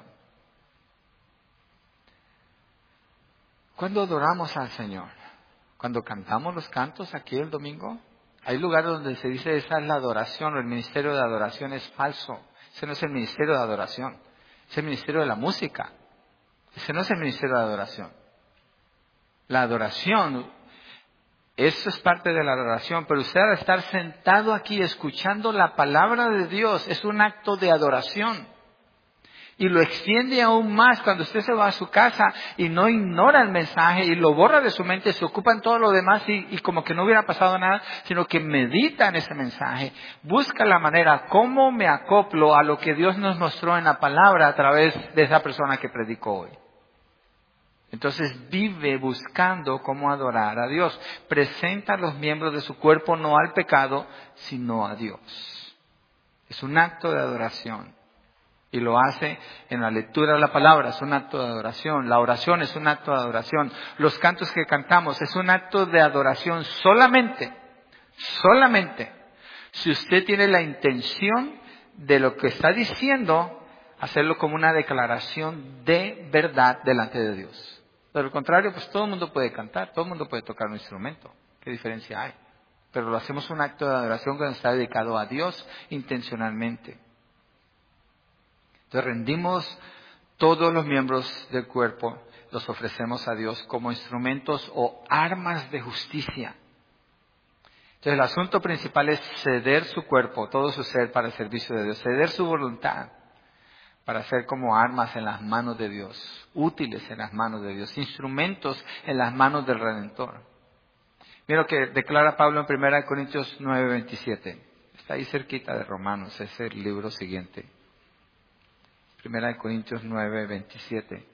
¿Cuándo adoramos al Señor? ¿Cuando cantamos los cantos aquí el domingo? Hay lugares donde se dice esa es la adoración o el ministerio de adoración es falso. Ese no es el ministerio de adoración. Es el ministerio de la música. Ese no es el ministerio de adoración. La adoración, eso es parte de la adoración, pero usted al estar sentado aquí escuchando la palabra de Dios es un acto de adoración. Y lo extiende aún más cuando usted se va a su casa y no ignora el mensaje y lo borra de su mente, se ocupa en todo lo demás y, y como que no hubiera pasado nada, sino que medita en ese mensaje. Busca la manera, cómo me acoplo a lo que Dios nos mostró en la palabra a través de esa persona que predicó hoy. Entonces vive buscando cómo adorar a Dios. Presenta a los miembros de su cuerpo no al pecado, sino a Dios. Es un acto de adoración. Y lo hace en la lectura de la palabra, es un acto de adoración. La oración es un acto de adoración. Los cantos que cantamos es un acto de adoración solamente, solamente. Si usted tiene la intención de lo que está diciendo, hacerlo como una declaración de verdad delante de Dios. De lo contrario, pues todo el mundo puede cantar, todo el mundo puede tocar un instrumento. ¿Qué diferencia hay? Pero lo hacemos un acto de adoración cuando está dedicado a Dios intencionalmente. Entonces rendimos todos los miembros del cuerpo, los ofrecemos a Dios como instrumentos o armas de justicia. Entonces el asunto principal es ceder su cuerpo, todo su ser para el servicio de Dios, ceder su voluntad para ser como armas en las manos de Dios, útiles en las manos de Dios, instrumentos en las manos del Redentor. Mira lo que declara Pablo en primera Corintios nueve veintisiete. Está ahí cerquita de Romanos, es el libro siguiente. Primera de Corintios nueve veintisiete.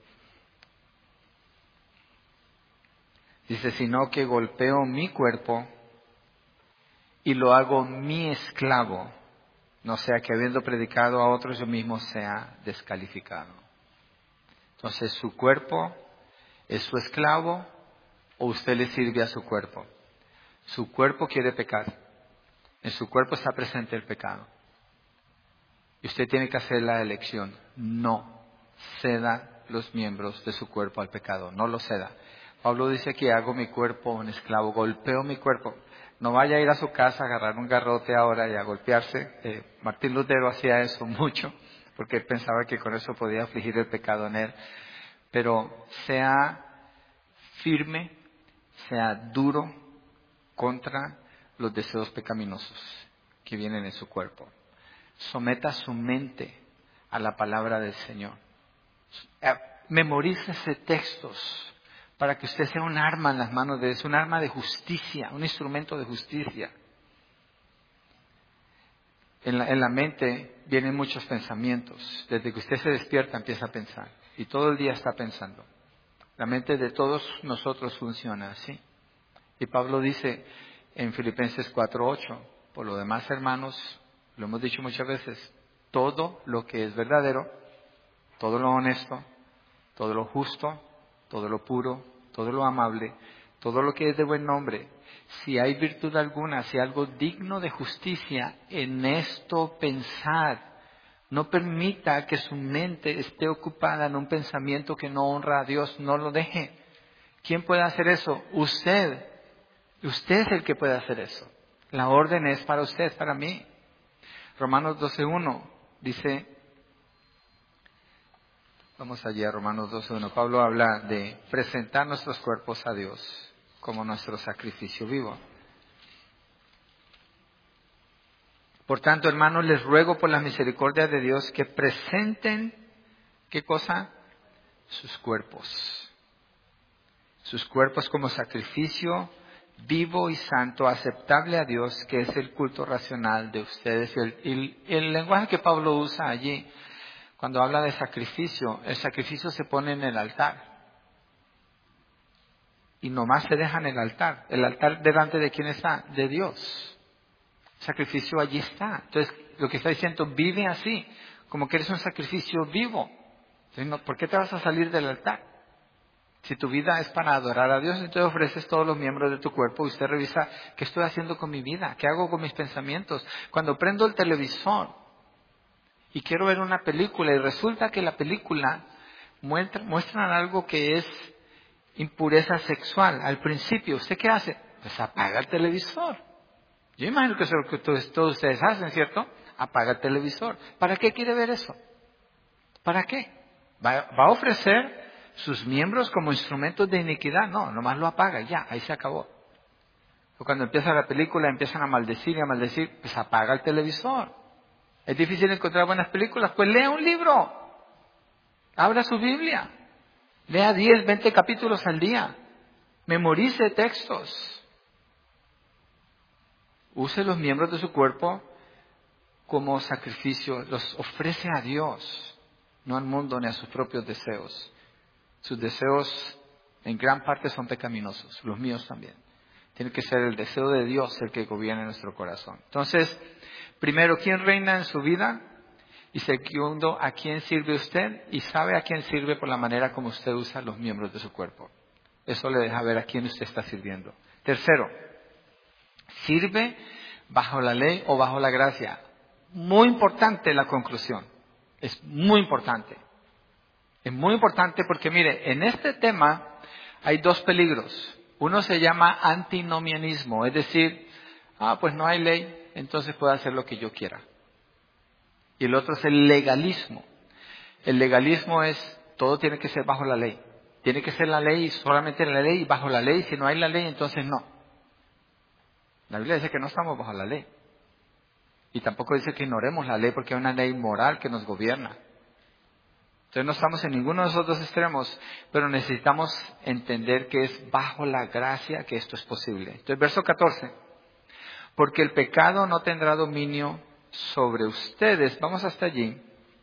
Dice, sino que golpeo mi cuerpo y lo hago mi esclavo, no sea que habiendo predicado a otros yo mismo sea descalificado. Entonces, ¿su cuerpo es su esclavo o usted le sirve a su cuerpo? Su cuerpo quiere pecar. En su cuerpo está presente el pecado. Y usted tiene que hacer la elección. No ceda los miembros de su cuerpo al pecado. No lo ceda. Pablo dice que hago mi cuerpo un esclavo. Golpeo mi cuerpo. No vaya a ir a su casa a agarrar un garrote ahora y a golpearse. Eh, Martín Lutero hacía eso mucho. Porque él pensaba que con eso podía afligir el pecado en él. Pero sea firme, sea duro contra los deseos pecaminosos que vienen en su cuerpo. Someta su mente a la palabra del Señor. Memorícese textos para que usted sea un arma en las manos de Dios, un arma de justicia, un instrumento de justicia. En la, en la mente vienen muchos pensamientos. Desde que usted se despierta empieza a pensar y todo el día está pensando. La mente de todos nosotros funciona así. Y Pablo dice en Filipenses cuatro ocho, por lo demás, hermanos, lo hemos dicho muchas veces, todo lo que es verdadero, todo lo honesto, todo lo justo, todo lo puro, todo lo amable, todo lo que es de buen nombre, si hay virtud alguna, si hay algo digno de justicia, en esto pensad. No permita que su mente esté ocupada en un pensamiento que no honra a Dios, no lo deje. ¿Quién puede hacer eso? Usted. Usted es el que puede hacer eso. La orden es para usted, es para mí. Romanos doce uno dice, vamos allá a Romanos doce uno. Pablo habla de presentar nuestros cuerpos a Dios como nuestro sacrificio vivo. Por tanto, hermanos, les ruego por la misericordia de Dios que presenten, ¿qué cosa? Sus cuerpos. Sus cuerpos como sacrificio vivo y santo, aceptable a Dios, que es el culto racional de ustedes. El, el, el lenguaje que Pablo usa allí, cuando habla de sacrificio, el sacrificio se pone en el altar. Y nomás se deja en el altar. ¿El altar delante de quién está? De Dios. El sacrificio allí está. Entonces, lo que está diciendo, vive así, como que eres un sacrificio vivo. Entonces, no, ¿por qué te vas a salir del altar? Si tu vida es para adorar a Dios, entonces ofreces todos los miembros de tu cuerpo y usted revisa qué estoy haciendo con mi vida, qué hago con mis pensamientos. Cuando prendo el televisor y quiero ver una película y resulta que la película muestra, muestran algo que es impureza sexual. Al principio, ¿usted qué hace? Pues apaga el televisor. Yo imagino que eso es lo que todos, todos ustedes hacen, ¿cierto? Apaga el televisor. ¿Para qué quiere ver eso? ¿Para qué? ¿Va, va a ofrecer sus miembros como instrumentos de iniquidad? No, nomás lo apaga y ya, ahí se acabó. O cuando empieza la película empiezan a maldecir y a maldecir, pues apaga el televisor. ¿Es difícil encontrar buenas películas? Pues lea un libro. Abra su Biblia. Lea diez, veinte capítulos al día. Memorice textos. Use los miembros de su cuerpo como sacrificio. Los ofrece a Dios, no al mundo ni a sus propios deseos. Sus deseos en gran parte son pecaminosos, los míos también. Tiene que ser el deseo de Dios el que gobierne nuestro corazón. Entonces, primero, ¿quién reina en su vida? Y segundo, ¿a quién sirve usted? Y sabe a quién sirve por la manera como usted usa los miembros de su cuerpo. Eso le deja ver a quién usted está sirviendo. Tercero, ¿sirve bajo la ley o bajo la gracia? Muy importante la conclusión. Es muy importante. Es muy importante porque, mire, en este tema hay dos peligros. Uno se llama antinomianismo, es decir, ah, pues no hay ley, entonces puedo hacer lo que yo quiera. Y el otro es el legalismo. El legalismo es, todo tiene que ser bajo la ley. Tiene que ser la ley, solamente la ley y bajo la ley. Si no hay la ley, entonces no. La Biblia dice que no estamos bajo la ley. Y tampoco dice que ignoremos la ley porque hay una ley moral que nos gobierna. Entonces no estamos en ninguno de esos dos extremos, pero necesitamos entender que es bajo la gracia que esto es posible. Entonces, verso catorce. Porque el pecado no tendrá dominio sobre ustedes. Vamos hasta allí.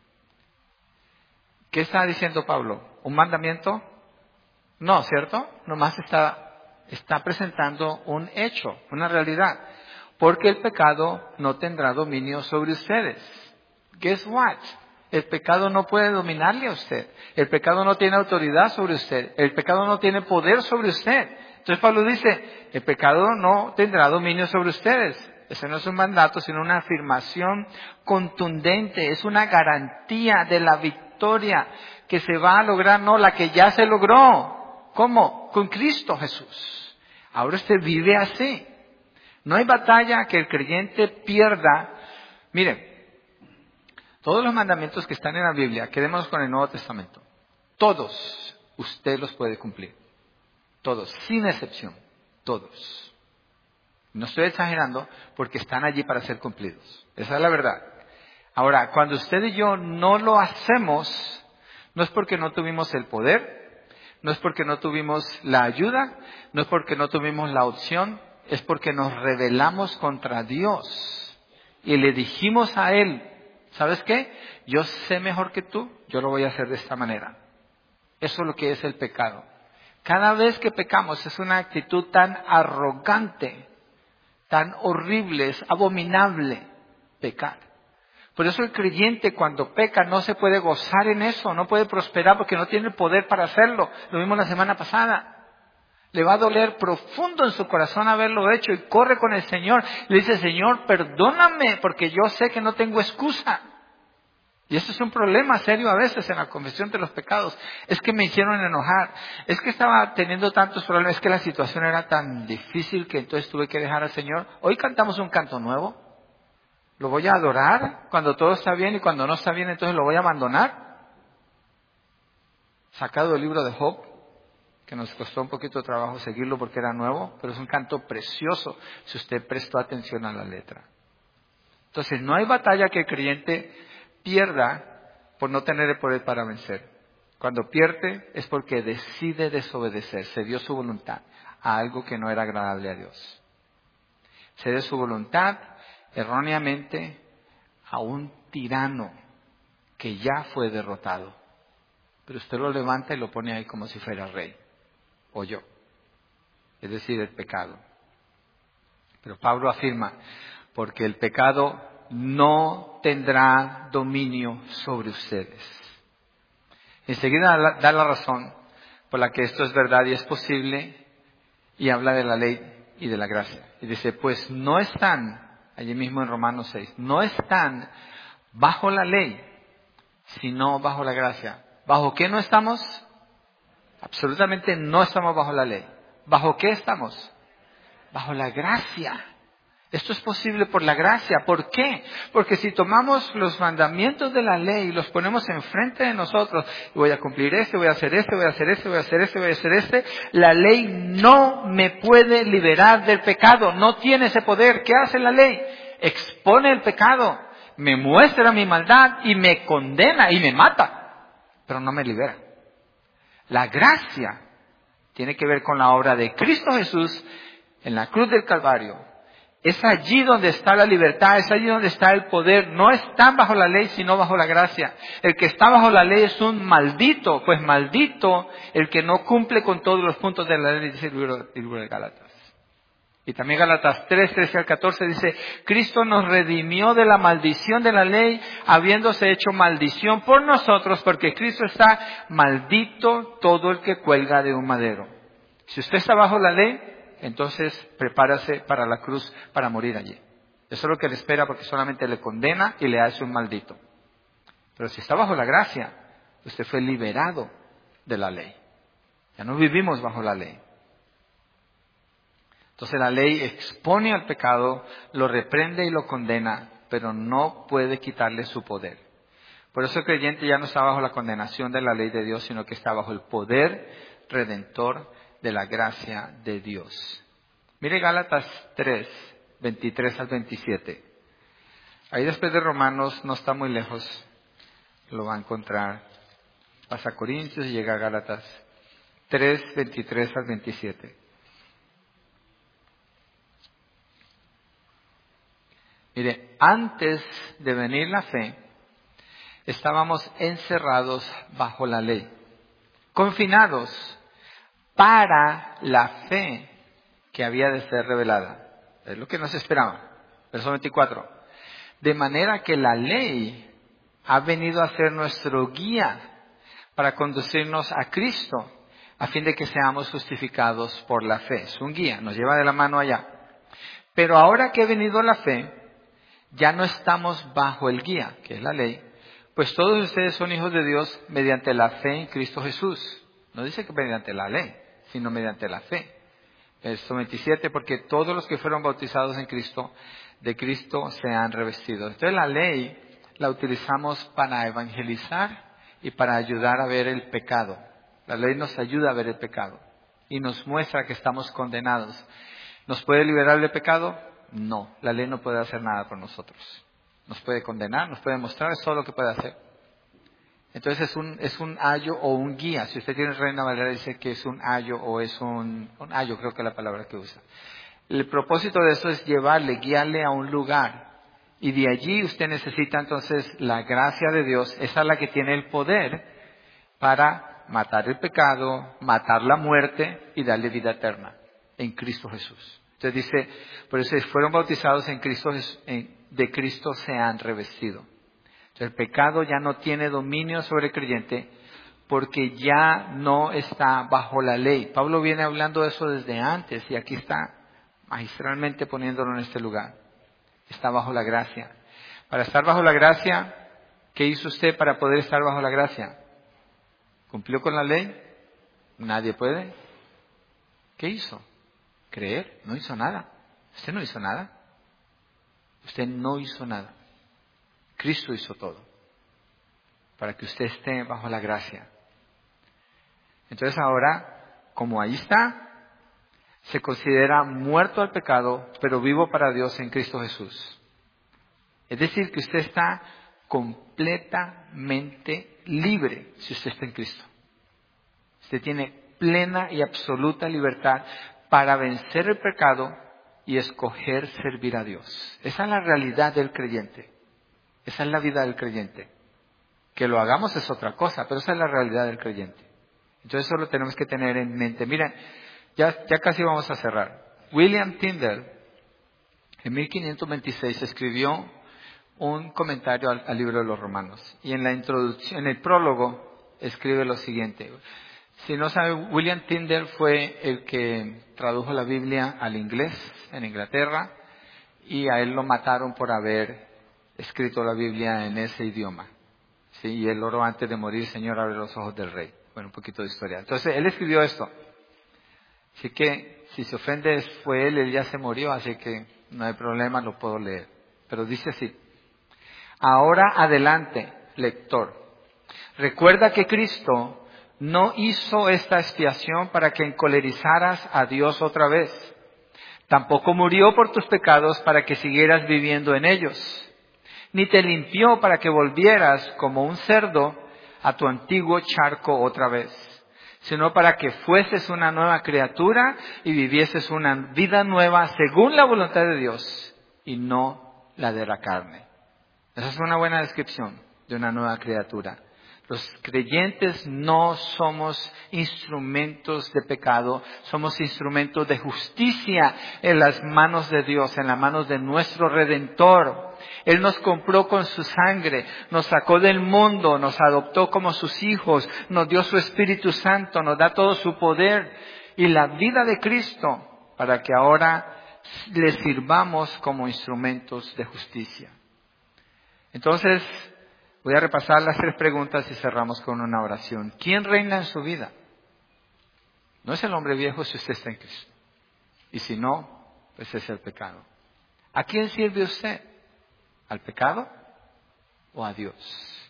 ¿Qué está diciendo Pablo? ¿Un mandamiento? No, ¿cierto? Nomás está, está presentando un hecho, una realidad. Porque el pecado no tendrá dominio sobre ustedes. Guess what? El pecado no puede dominarle a usted. El pecado no tiene autoridad sobre usted. El pecado no tiene poder sobre usted. Entonces Pablo dice, el pecado no tendrá dominio sobre ustedes. Ese no es un mandato, sino una afirmación contundente. Es una garantía de la victoria que se va a lograr, no la que ya se logró. ¿Cómo? Con Cristo Jesús. Ahora usted vive así. No hay batalla que el creyente pierda. Miren, todos los mandamientos que están en la Biblia, quedémonos con el Nuevo Testamento. Todos usted los puede cumplir. Todos, sin excepción. Todos. No estoy exagerando porque están allí para ser cumplidos. Esa es la verdad. Ahora, cuando usted y yo no lo hacemos, no es porque no tuvimos el poder, no es porque no tuvimos la ayuda, no es porque no tuvimos la opción, es porque nos rebelamos contra Dios y le dijimos a Él, ¿sabes qué? Yo sé mejor que tú, yo lo voy a hacer de esta manera. Eso es lo que es el pecado. Cada vez que pecamos es una actitud tan arrogante, tan horrible, es abominable pecar. Por eso el creyente cuando peca no se puede gozar en eso, no puede prosperar porque no tiene el poder para hacerlo. Lo vimos la semana pasada. Le va a doler profundo en su corazón haberlo hecho y corre con el Señor. Le dice, Señor, perdóname porque yo sé que no tengo excusa. Y eso es un problema serio a veces en la confesión de los pecados. Es que me hicieron enojar. Es que estaba teniendo tantos problemas. Es que la situación era tan difícil que entonces tuve que dejar al Señor. Hoy cantamos un canto nuevo. ¿Lo voy a adorar cuando todo está bien y cuando no está bien entonces lo voy a abandonar? Sacado del libro de Job, que nos costó un poquito de trabajo seguirlo porque era nuevo, pero es un canto precioso si usted prestó atención a la letra. Entonces no hay batalla que el creyente pierda por no tener el poder para vencer. Cuando pierde es porque decide desobedecer, se dio su voluntad a algo que no era agradable a Dios. Se dio su voluntad erróneamente a un tirano que ya fue derrotado. Pero usted lo levanta y lo pone ahí como si fuera rey, o yo, es decir, el pecado. Pero Pablo afirma, porque el pecado no tendrá dominio sobre ustedes. Enseguida da la razón por la que esto es verdad y es posible, y habla de la ley y de la gracia. Y dice, pues no están, allí mismo en Romanos seis, no están bajo la ley, sino bajo la gracia. ¿Bajo qué no estamos? Absolutamente no estamos bajo la ley. ¿Bajo qué estamos? Bajo la gracia. Esto es posible por la gracia. ¿Por qué? Porque si tomamos los mandamientos de la ley y los ponemos enfrente de nosotros, voy a cumplir este, voy a hacer este, voy a hacer este, voy a hacer este, voy a hacer este, la ley no me puede liberar del pecado. No tiene ese poder. ¿Qué hace la ley? Expone el pecado, me muestra mi maldad y me condena y me mata, pero no me libera. La gracia tiene que ver con la obra de Cristo Jesús en la cruz del Calvario. Es allí donde está la libertad, es allí donde está el poder. No están bajo la ley, sino bajo la gracia. El que está bajo la ley es un maldito, pues maldito el que no cumple con todos los puntos de la ley, dice el libro, el libro de Gálatas. Y también Gálatas tres, trece al catorce dice, Cristo nos redimió de la maldición de la ley, habiéndose hecho maldición por nosotros, porque Cristo está maldito todo el que cuelga de un madero. Si usted está bajo la ley, entonces prepárase para la cruz, para morir allí. Eso es lo que le espera, porque solamente le condena y le hace un maldito. Pero si está bajo la gracia, usted fue liberado de la ley. Ya no vivimos bajo la ley. Entonces la ley expone al pecado, lo reprende y lo condena, pero no puede quitarle su poder. Por eso el creyente ya no está bajo la condenación de la ley de Dios, sino que está bajo el poder redentor de la gracia de Dios. Mire Gálatas tres, veintitrés al veintisiete. Ahí después de Romanos no está muy lejos, lo va a encontrar. Pasa a Corintios y llega a Gálatas tres, veintitrés al veintisiete. Mire, antes de venir la fe, estábamos encerrados bajo la ley, confinados para la fe que había de ser revelada. Es lo que nos esperaba. Verso veinticuatro. De manera que la ley ha venido a ser nuestro guía para conducirnos a Cristo, a fin de que seamos justificados por la fe. Es un guía, nos lleva de la mano allá. Pero ahora que ha venido la fe, ya no estamos bajo el guía, que es la ley, pues todos ustedes son hijos de Dios mediante la fe en Cristo Jesús. No dice que mediante la ley, sino mediante la fe. Verso veintisiete, porque todos los que fueron bautizados en Cristo, de Cristo se han revestido. Entonces la ley la utilizamos para evangelizar y para ayudar a ver el pecado. La ley nos ayuda a ver el pecado y nos muestra que estamos condenados. ¿Nos puede liberar del pecado? No, la ley no puede hacer nada por nosotros. Nos puede condenar, nos puede mostrar, es todo lo que puede hacer. Entonces es un, es un ayo o un guía. Si usted tiene Reina Valera, dice que es un ayo o es un, un ayo, creo que es la palabra que usa. El propósito de eso es llevarle, guiarle a un lugar. Y de allí usted necesita entonces la gracia de Dios. Esa es la que tiene el poder para matar el pecado, matar la muerte y darle vida eterna en Cristo Jesús. Entonces dice, por eso fueron bautizados en Cristo, en, de Cristo se han revestido. Entonces el pecado ya no tiene dominio sobre el creyente porque ya no está bajo la ley. Pablo viene hablando de eso desde antes y aquí está magistralmente poniéndolo en este lugar. Está bajo la gracia. Para estar bajo la gracia ¿Qué hizo usted para poder estar bajo la gracia? ¿Cumplió con la ley? Nadie puede. ¿Qué hizo? Creer. No hizo nada. Usted no hizo nada. Usted no hizo nada. Cristo hizo todo para que usted esté bajo la gracia. Entonces ahora, como ahí está, se considera muerto al pecado, pero vivo para Dios en Cristo Jesús. Es decir, que usted está completamente libre si usted está en Cristo. Usted tiene plena y absoluta libertad para vencer el pecado y escoger servir a Dios. Esa es la realidad del creyente. Esa es la vida del creyente. Que lo hagamos es otra cosa, pero esa es la realidad del creyente. Entonces eso lo tenemos que tener en mente. Miren, ya, ya casi vamos a cerrar. William Tyndale, en mil quinientos veintiséis, escribió un comentario al, al libro de los Romanos. Y en la introducción, en el prólogo, escribe lo siguiente. Si no sabe, William Tyndale fue el que tradujo la Biblia al inglés en Inglaterra, y a él lo mataron por haber escrito la Biblia en ese idioma. Sí, y él oró antes de morir: Señor, abre los ojos del rey. Bueno, un poquito de historia. Entonces, él escribió esto. Así que, si se ofende, fue él, él ya se murió, así que no hay problema, lo puedo leer. Pero dice así: ahora adelante, lector. Recuerda que Cristo no hizo esta expiación para que encolerizaras a Dios otra vez. Tampoco murió por tus pecados para que siguieras viviendo en ellos. Ni te limpió para que volvieras como un cerdo a tu antiguo charco otra vez, sino para que fueses una nueva criatura y vivieses una vida nueva según la voluntad de Dios y no la de la carne. Esa es una buena descripción de una nueva criatura. Los creyentes no somos instrumentos de pecado, somos instrumentos de justicia en las manos de Dios, en las manos de nuestro Redentor. Él nos compró con su sangre, nos sacó del mundo, nos adoptó como sus hijos, nos dio su Espíritu Santo, nos da todo su poder y la vida de Cristo para que ahora le sirvamos como instrumentos de justicia. Entonces, voy a repasar las tres preguntas y cerramos con una oración. ¿Quién reina en su vida? No es el hombre viejo si usted está en Cristo. Y si no, pues es el pecado. ¿A quién sirve usted? ¿Al pecado o a Dios?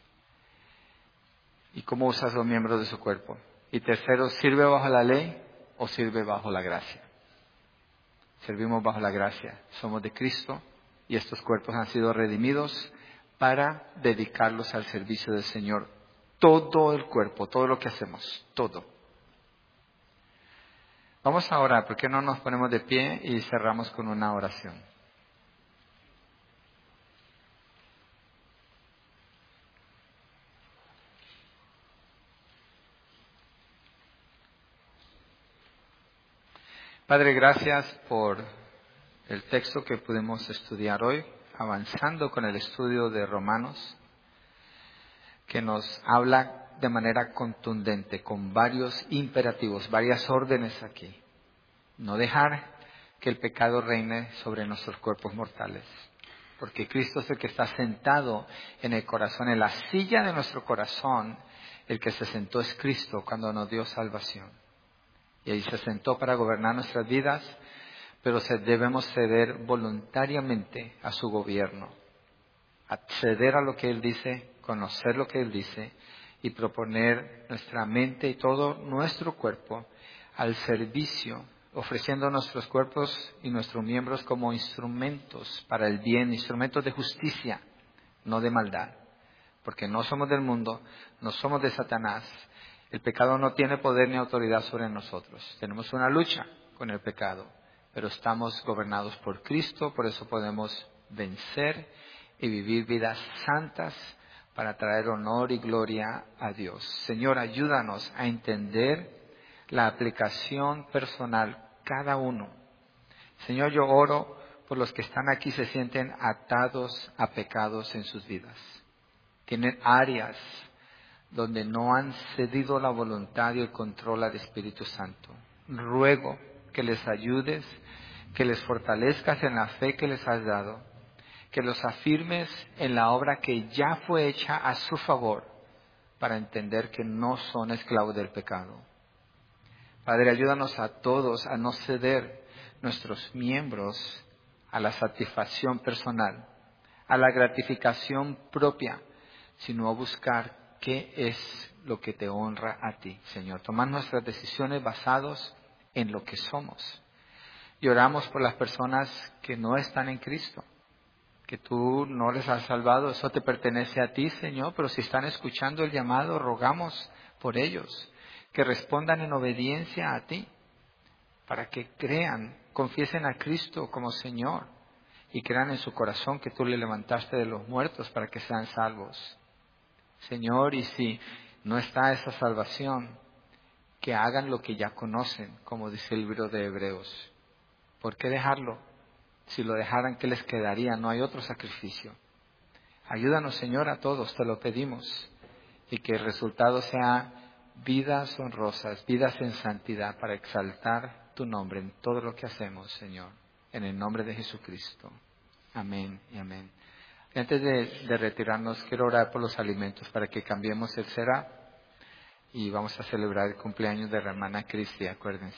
¿Y cómo usa los miembros de su cuerpo? Y tercero, ¿sirve bajo la ley o sirve bajo la gracia? Servimos bajo la gracia. Somos de Cristo y estos cuerpos han sido redimidos para dedicarlos al servicio del Señor. Todo el cuerpo, todo lo que hacemos, todo. Vamos a orar. ¿Por qué no nos ponemos de pie y cerramos con una oración? Padre, gracias por el texto que pudimos estudiar hoy, avanzando con el estudio de Romanos, que nos habla de manera contundente, con varios imperativos, varias órdenes aquí. No dejar que el pecado reine sobre nuestros cuerpos mortales, porque Cristo es el que está sentado en el corazón, en la silla de nuestro corazón. El que se sentó es Cristo cuando nos dio salvación. Y ahí se sentó para gobernar nuestras vidas, pero debemos ceder voluntariamente a su gobierno, acceder a lo que Él dice, conocer lo que Él dice y proponer nuestra mente y todo nuestro cuerpo al servicio, ofreciendo nuestros cuerpos y nuestros miembros como instrumentos para el bien, instrumentos de justicia, no de maldad, porque no somos del mundo, no somos de Satanás. El pecado no tiene poder ni autoridad sobre nosotros. Tenemos una lucha con el pecado, pero estamos gobernados por Cristo, por eso podemos vencer y vivir vidas santas para traer honor y gloria a Dios. Señor, ayúdanos a entender la aplicación personal cada uno. Señor, yo oro por los que están aquí, se sienten atados a pecados en sus vidas. Tienen áreas donde no han cedido la voluntad y el control al Espíritu Santo. Ruego que les ayudes, que les fortalezcas en la fe que les has dado, que los afirmes en la obra que ya fue hecha a su favor, para entender que no son esclavos del pecado. Padre, ayúdanos a todos a no ceder nuestros miembros a la satisfacción personal, a la gratificación propia, sino a buscar qué es lo que te honra a ti, Señor. Tomar nuestras decisiones basadas en lo que somos. Y oramos por las personas que no están en Cristo, que tú no les has salvado. Eso te pertenece a ti, Señor, pero si están escuchando el llamado, rogamos por ellos, que respondan en obediencia a ti, para que crean, confiesen a Cristo como Señor y crean en su corazón que tú le levantaste de los muertos para que sean salvos. Señor, y si no está esa salvación, que hagan lo que ya conocen, como dice el libro de Hebreos. ¿Por qué dejarlo? Si lo dejaran, ¿qué les quedaría? No hay otro sacrificio. Ayúdanos, Señor, a todos, te lo pedimos, y que el resultado sea vidas honrosas, vidas en santidad, para exaltar tu nombre en todo lo que hacemos, Señor, en el nombre de Jesucristo. Amén y amén. Y antes de, de retirarnos, quiero orar por los alimentos para que cambiemos el será y vamos a celebrar el cumpleaños de la hermana Cristi, acuérdense.